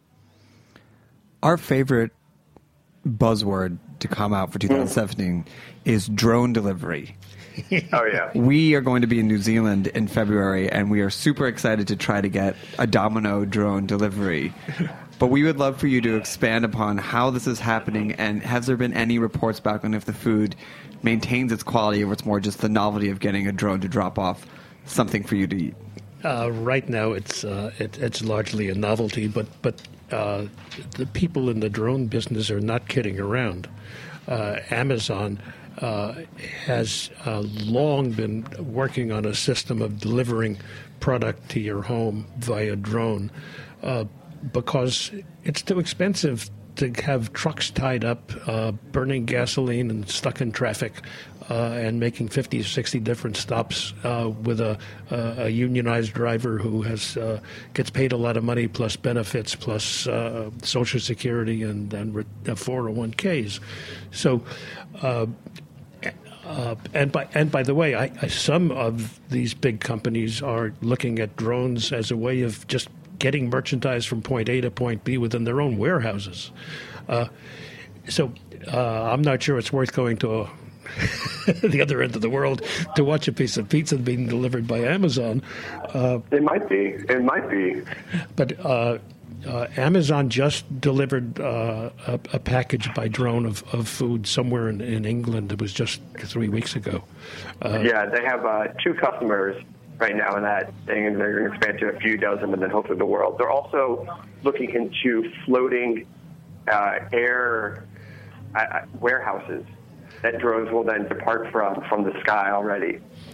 Our favorite buzzword to come out for two thousand seventeen is drone delivery. Oh, yeah. We are going to be in New Zealand in February, and we are super excited to try to get a Domino drone delivery. But we would love for you to expand upon how this is happening, and has there been any reports back on if the food maintains its quality, or it's more just the novelty of getting a drone to drop off something for you to eat? Uh, right now, it's uh, it, it's largely a novelty, but but uh, the people in the drone business are not kidding around. Uh, Amazon uh, has uh, long been working on a system of delivering product to your home via drone uh, because it's too expensive to have trucks tied up, uh, burning gasoline and stuck in traffic, uh, and making fifty or sixty different stops uh, with a, a, a unionized driver who has uh, gets paid a lot of money plus benefits plus uh, Social Security and, and four oh one k's. So, uh, uh, and by and by the way, I, I, some of these big companies are looking at drones as a way of just getting merchandise from point A to point B within their own warehouses. Uh, so uh, I'm not sure it's worth going to a the other end of the world to watch a piece of pizza being delivered by Amazon. Uh, it might be. It might be. But uh, uh, Amazon just delivered uh, a, a package by drone of, of food somewhere in, in England. It was just three weeks ago. Uh, yeah, they have uh, two customers right now in that thing, and they're going to expand to a few dozen and then hopefully the world. They're also looking into floating uh, air uh, warehouses that drones will then depart from from the sky already.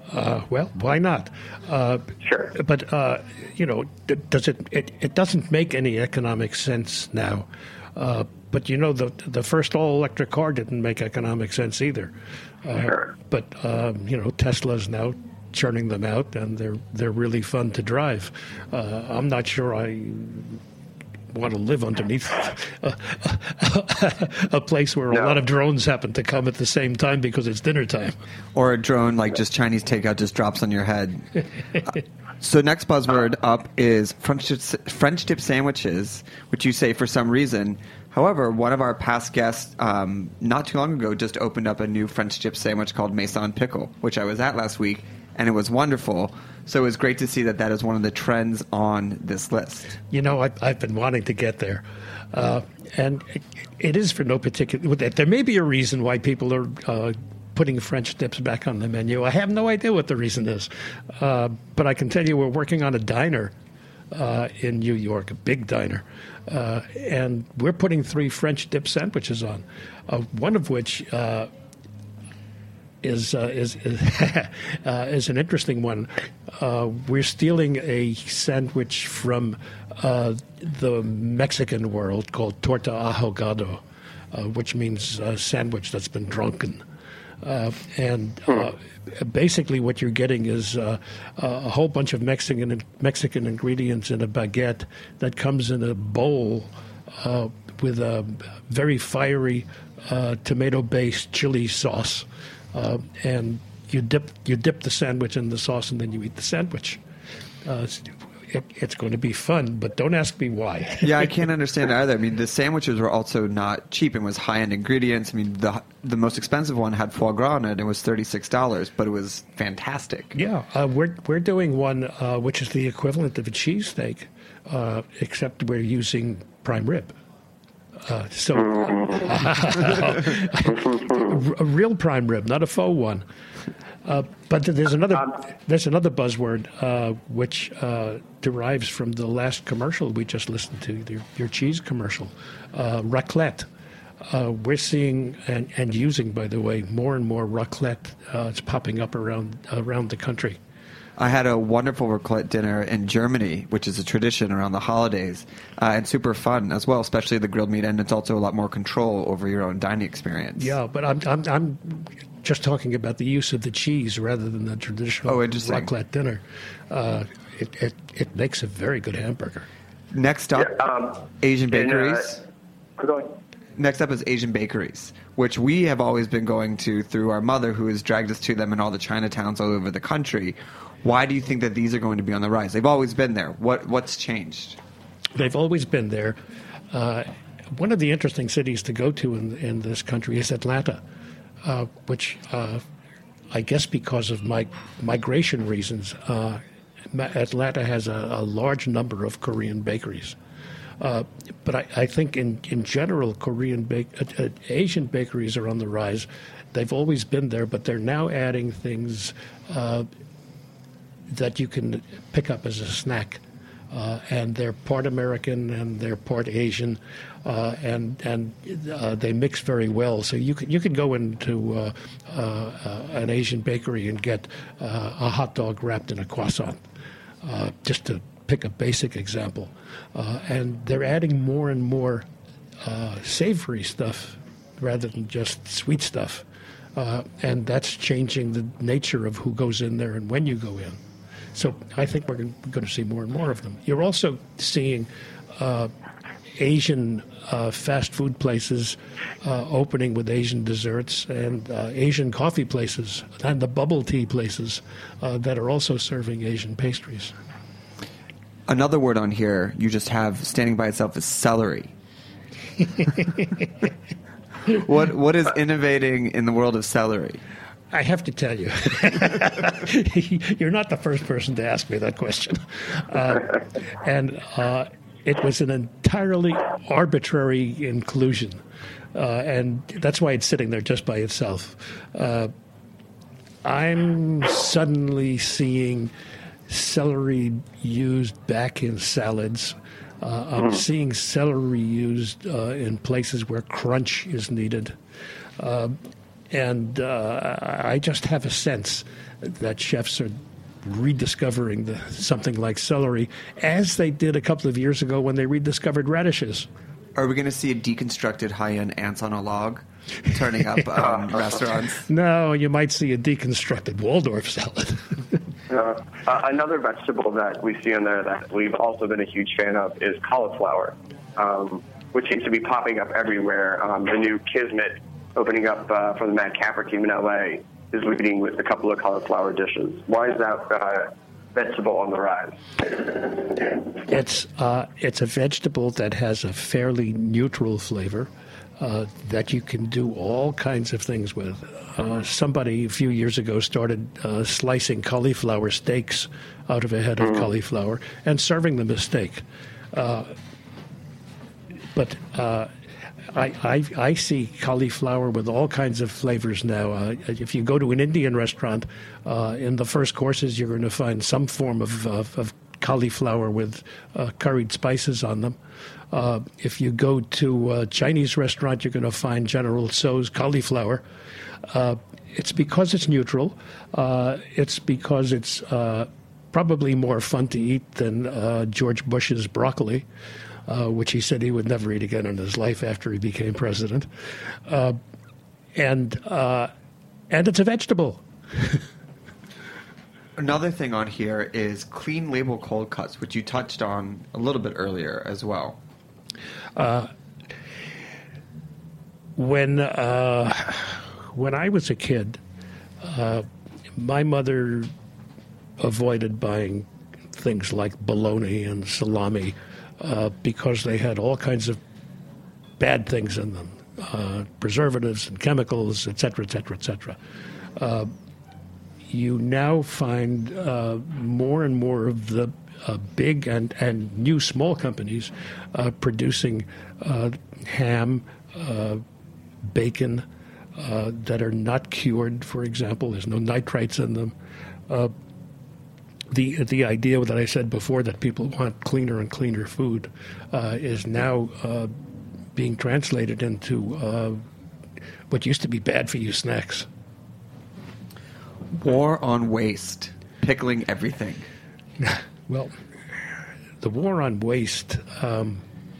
Uh, well, why not? Uh, Sure. But uh, you know, d- does it, it? It doesn't make any economic sense now. Uh, but you know, the the first all electric car didn't make economic sense either. Uh, Sure. But um, you know, Tesla's now churning them out, and they're they're really fun to drive. Uh, I'm not sure I want to live underneath a, a, a place where No. a lot of drones happen to come at the same time because it's dinner time. Or a drone, like just Chinese takeout, just drops on your head. Uh, so next buzzword up is French dip, French dip sandwiches, which you say for some reason. However, one of our past guests um, not too long ago just opened up a new French dip sandwich called Maison Pickle, which I was at last week, and it was wonderful. So it was great to see that that is one of the trends on this list. You know, I, I've been wanting to get there. Uh, and it, it is for no particular... There may be a reason why people are uh, putting French dips back on the menu. I have no idea what the reason is. Uh, but I can tell you we're working on a diner uh, in New York, a big diner. Uh, and we're putting three French dip sandwiches on, uh, one of which... Uh, Is uh, is is, uh, is an interesting one. Uh, we're stealing a sandwich from uh, the Mexican world called torta ahogado, uh, which means a sandwich that's been drunken. Uh, and uh, basically, what you're getting is uh, a whole bunch of Mexican Mexican ingredients in a baguette that comes in a bowl uh, with a very fiery uh, tomato-based chili sauce. Uh, and you dip you dip the sandwich in the sauce, and then you eat the sandwich. Uh, it's, it, it's going to be fun, but don't ask me why. Yeah, I can't understand either. I mean, the sandwiches were also not cheap. It was high-end ingredients. I mean, the the most expensive one had foie gras in it, and it was thirty-six dollars, but it was fantastic. Yeah, uh, we're we're doing one uh, which is the equivalent of a cheesesteak, uh, except we're using prime rib. Uh, so, a real prime rib, not a faux one. Uh, but there's another there's another buzzword uh, which uh, derives from the last commercial we just listened to, your, your cheese commercial, uh, raclette. Uh, we're seeing and, and using, by the way, more and more raclette. Uh, it's popping up around around the country. I had a wonderful raclette dinner in Germany, which is a tradition around the holidays, uh, and super fun as well, especially the grilled meat, and it's also a lot more control over your own dining experience. Yeah, but I'm I'm, I'm just talking about the use of the cheese rather than the traditional Oh, interesting. raclette dinner. Uh, it, it it makes a very good hamburger. Next up, Yeah, um, Asian and, uh, bakeries. Go ahead. Next up is Asian bakeries, which we have always been going to through our mother, who has dragged us to them in all the Chinatowns all over the country. Why do you think that these are going to be on the rise? They've always been there. What What's changed? They've always been there. Uh, one of the interesting cities to go to in, in this country is Atlanta, uh, which uh, I guess because of my migration reasons, uh, Atlanta has a, a large number of Korean bakeries. Uh, but I, I think in, in general, Korean bake, uh, uh, Asian bakeries are on the rise. They've always been there, but they're now adding things uh, that you can pick up as a snack. Uh, and they're part American and they're part Asian, uh, and and uh, they mix very well. So you can you can go into uh, uh, uh, an Asian bakery and get uh, a hot dog wrapped in a croissant, uh, just to pick a basic example. Uh, and they're adding more and more uh, savory stuff rather than just sweet stuff, uh, and that's changing the nature of who goes in there and when you go in. So I think we're going to see more and more of them. You're also seeing uh, Asian uh, fast food places uh, opening with Asian desserts, and uh, Asian coffee places and the bubble tea places uh, that are also serving Asian pastries. Another word on here you just have standing by itself is celery. What What is innovating in the world of celery? I have to tell you, you're not the first person to ask me that question. Uh, and uh, it was an entirely arbitrary inclusion. Uh, and that's why it's sitting there just by itself. Uh, I'm suddenly seeing celery used back in salads. Uh, I'm seeing celery used uh, in places where crunch is needed. Uh, and uh, I just have a sense that chefs are rediscovering the, something like celery, as they did a couple of years ago when they rediscovered radishes. Are we going to see a deconstructed high-end ants on a log turning up um, restaurants? No, you might see a deconstructed Waldorf salad. Uh, uh, another vegetable that we see in there that we've also been a huge fan of is cauliflower, um, which seems to be popping up everywhere. Um, the new Kismet opening up uh, from the Matt Capper team in L A is leading with a couple of cauliflower dishes. Why is that uh, vegetable on the rise? It's uh, it's a vegetable that has a fairly neutral flavor uh, that you can do all kinds of things with. Uh, somebody a few years ago started uh, slicing cauliflower steaks out of a head of mm. cauliflower and serving them as steak. Uh, but uh, I, I, I see cauliflower with all kinds of flavors now. Uh, if you go to an Indian restaurant, uh, in the first courses you're going to find some form of, of, of cauliflower with uh, curried spices on them. Uh, if you go to a Chinese restaurant, you're going to find General Tso's cauliflower. Uh, it's because it's neutral. Uh, it's because it's uh, probably more fun to eat than uh, George Bush's broccoli, uh, which he said he would never eat again in his life after he became president. Uh, and uh, and it's a vegetable. Another thing on here is clean label cold cuts, which you touched on a little bit earlier as well. Uh, when uh, when I was a kid, uh, my mother avoided buying things like bologna and salami uh, because they had all kinds of bad things in them, uh, preservatives and chemicals, et cetera, et cetera, et cetera. Uh, you now find uh, more and more of the uh, big and, and new small companies uh, producing uh, ham, uh, bacon uh, that are not cured, for example. There's no nitrites in them. Uh, the the idea that I said before that people want cleaner and cleaner food uh, is now uh, being translated into uh, what used to be bad for you snacks. War on waste, pickling everything. Well, the war on waste um,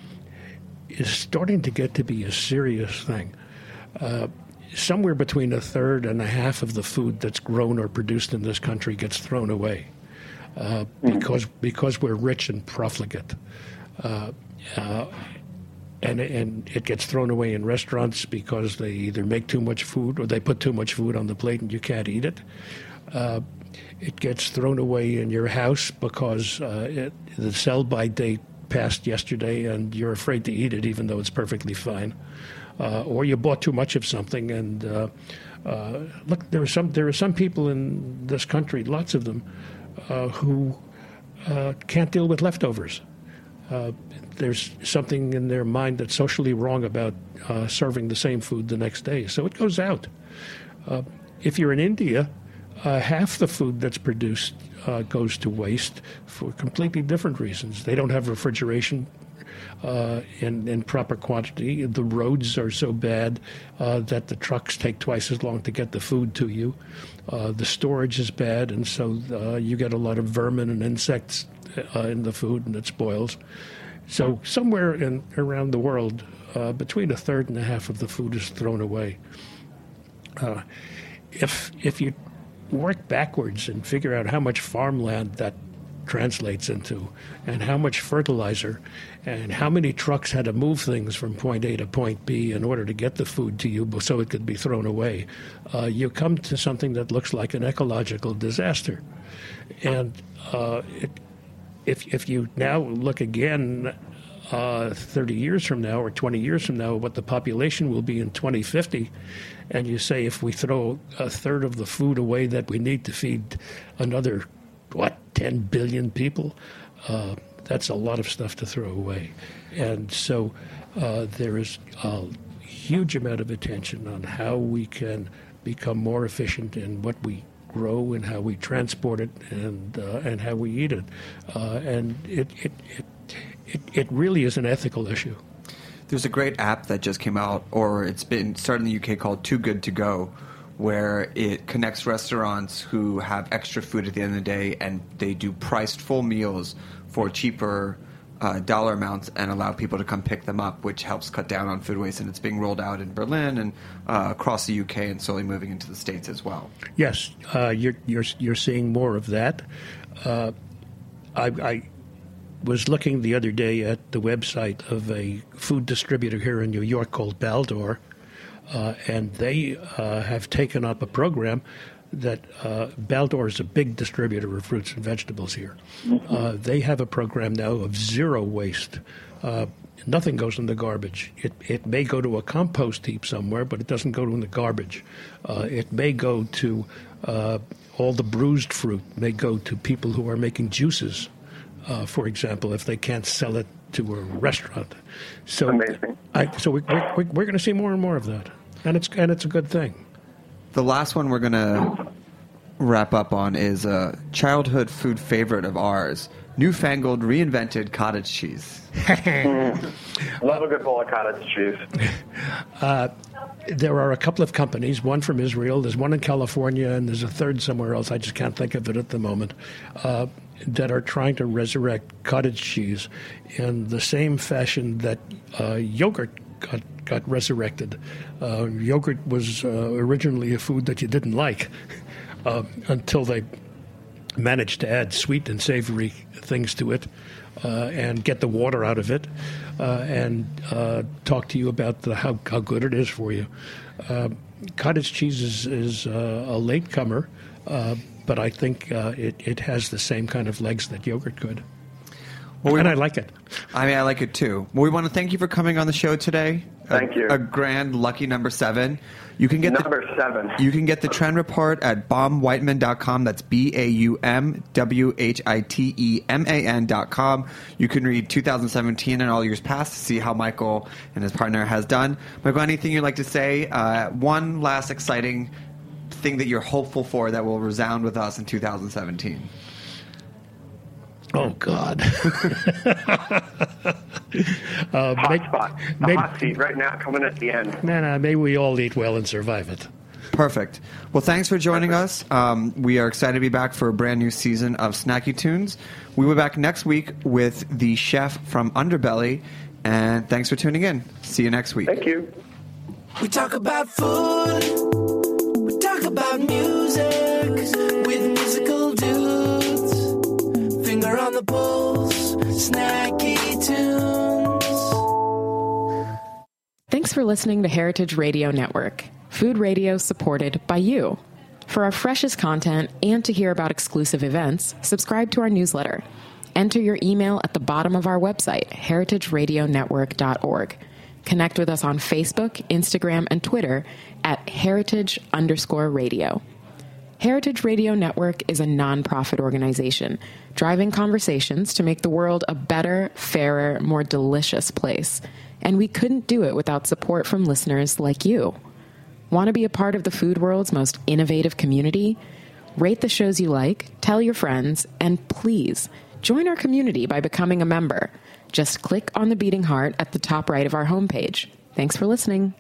is starting to get to be a serious thing. Uh, somewhere between a third and a half of the food that's grown or produced in this country gets thrown away uh, because because we're rich and profligate. Uh, uh, and and it gets thrown away in restaurants because they either make too much food or they put too much food on the plate and you can't eat it. Uh, it gets thrown away in your house because uh, it, the sell-by date passed yesterday and you're afraid to eat it even though it's perfectly fine. Uh, or you bought too much of something. And uh, uh, look, there are some there are some people in this country, lots of them, uh, who uh, can't deal with leftovers. Uh, there's something in their mind that's socially wrong about uh, serving the same food the next day, so it goes out. Uh, if you're in India, uh, half the food that's produced uh, goes to waste for completely different reasons. They don't have refrigeration uh, in, in proper quantity. The roads are so bad uh, that the trucks take twice as long to get the food to you. Uh, the storage is bad, and so uh, you get a lot of vermin and insects uh, in the food, and it spoils. So somewhere in, around the world, uh, between a third and a half of the food is thrown away. Uh, if if you work backwards and figure out how much farmland that translates into, and how much fertilizer, and how many trucks had to move things from point A to point B in order to get the food to you so it could be thrown away, uh, you come to something that looks like an ecological disaster. And uh, it If if you now look again uh, thirty years from now or twenty years from now, what the population will be in twenty fifty, and you say if we throw a third of the food away that we need to feed another, what, ten billion people, uh, that's a lot of stuff to throw away. And so uh, there is a huge amount of attention on how we can become more efficient in what we grow and how we transport it and uh, and how we eat it, uh, and it it, it it it really is an ethical issue. There's a great app that just came out, or it's been started in the U K, called Too Good To Go, where it connects restaurants who have extra food at the end of the day, and they do priced full meals for cheaper uh, dollar amounts and allow people to come pick them up, which helps cut down on food waste. And it's being rolled out in Berlin and uh, across the U K, and slowly moving into the States as well. Yes, uh, you're, you're, you're seeing more of that. Uh, I, I was looking the other day at the website of a food distributor here in New York called Baldor, uh, and they uh, have taken up a program that uh, Baldor is a big distributor of fruits and vegetables here. Mm-hmm. Uh, they have a program now of zero waste. Uh, nothing goes in the garbage. It it may go to a compost heap somewhere, but it doesn't go in the garbage. Uh, it may go to uh, all the bruised fruit may go to people who are making juices, uh, for example, if they can't sell it to a restaurant. So, Amazing. I, so we, we're, we're going to see more and more of that, and it's and it's a good thing. The last one we're going to wrap up on is a childhood food favorite of ours, newfangled, reinvented cottage cheese. mm. Love a good bowl of cottage cheese. Uh, there are a couple of companies, one from Israel, there's one in California, and there's a third somewhere else, I just can't think of it at the moment, uh, that are trying to resurrect cottage cheese in the same fashion that uh, yogurt got got resurrected. Uh, yogurt was uh, originally a food that you didn't like uh, until they managed to add sweet and savory things to it uh, and get the water out of it uh, and uh, talk to you about the, how, how good it is for you. Uh, cottage cheese is, is uh, a latecomer, uh, but I think uh, it, it has the same kind of legs that yogurt could. Well, we and want, I like it. I mean, I like it too. Well, we want to thank you for coming on the show today. Thank a, you. A grand lucky number seven. You can get number the, seven. You can get the trend report at baum whiteman dot com. That's B A U M W H I T E M A N dot com. You can read two thousand seventeen and all years past to see how Michael and his partner has done. Michael, anything you'd like to say? Uh, one last exciting thing that you're hopeful for that will resound with us in two thousand seventeen. Oh, God. uh, hot make, spot. The maybe, hot seat right now coming at the end. No, no, maybe we all eat well and survive it. Perfect. Well, thanks for joining us. Um, we are excited to be back for a brand new season of Snacky Tunes. We will be back next week with the chef from Underbelly. And thanks for tuning in. See you next week. Thank you. We talk about food. We talk about music with musical dudes. Finger on the pulse, Snacky Tunes. Thanks for listening to Heritage Radio Network, food radio supported by you. For our freshest content and to hear about exclusive events, subscribe to our newsletter. Enter your email at the bottom of our website, heritage radio network dot org. Connect with us on Facebook, Instagram, and Twitter at heritage underscore radio. Heritage Radio Network is a nonprofit organization driving conversations to make the world a better, fairer, more delicious place. And we couldn't do it without support from listeners like you. Want to be a part of the food world's most innovative community? Rate the shows you like, tell your friends, and please join our community by becoming a member. Just click on the beating heart at the top right of our homepage. Thanks for listening.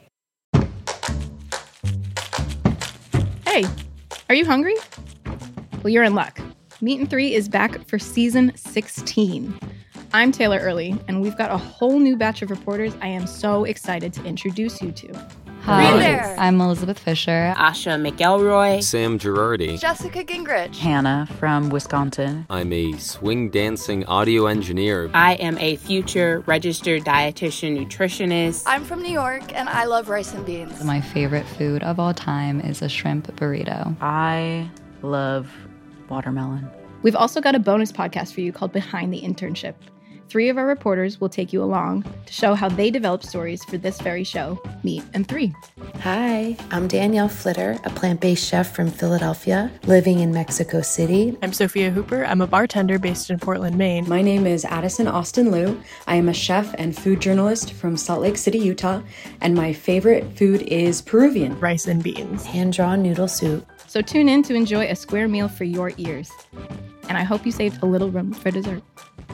Hey, are you hungry? Well, you're in luck. Meat and Three is back for season sixteen. I'm Taylor Early, and we've got a whole new batch of reporters I am so excited to introduce you to. Hi, there. I'm Elizabeth Fisher. Asha McElroy. Sam Girardi. Jessica Gingrich. Hannah from Wisconsin. I'm a swing dancing audio engineer. I am a future registered dietitian nutritionist. I'm from New York, and I love rice and beans. My favorite food of all time is a shrimp burrito. I love watermelon. We've also got a bonus podcast for you called Behind the Internship. Three of our reporters will take you along to show how they develop stories for this very show, Meat and Three. Hi, I'm Danielle Flitter, a plant-based chef from Philadelphia, living in Mexico City. I'm Sophia Hooper. I'm a bartender based in Portland, Maine. My name is Addison Austin Liu. I am a chef and food journalist from Salt Lake City, Utah, and my favorite food is Peruvian. Rice and beans. Hand-drawn noodle soup. So tune in to enjoy a square meal for your ears. And I hope you saved a little room for dessert.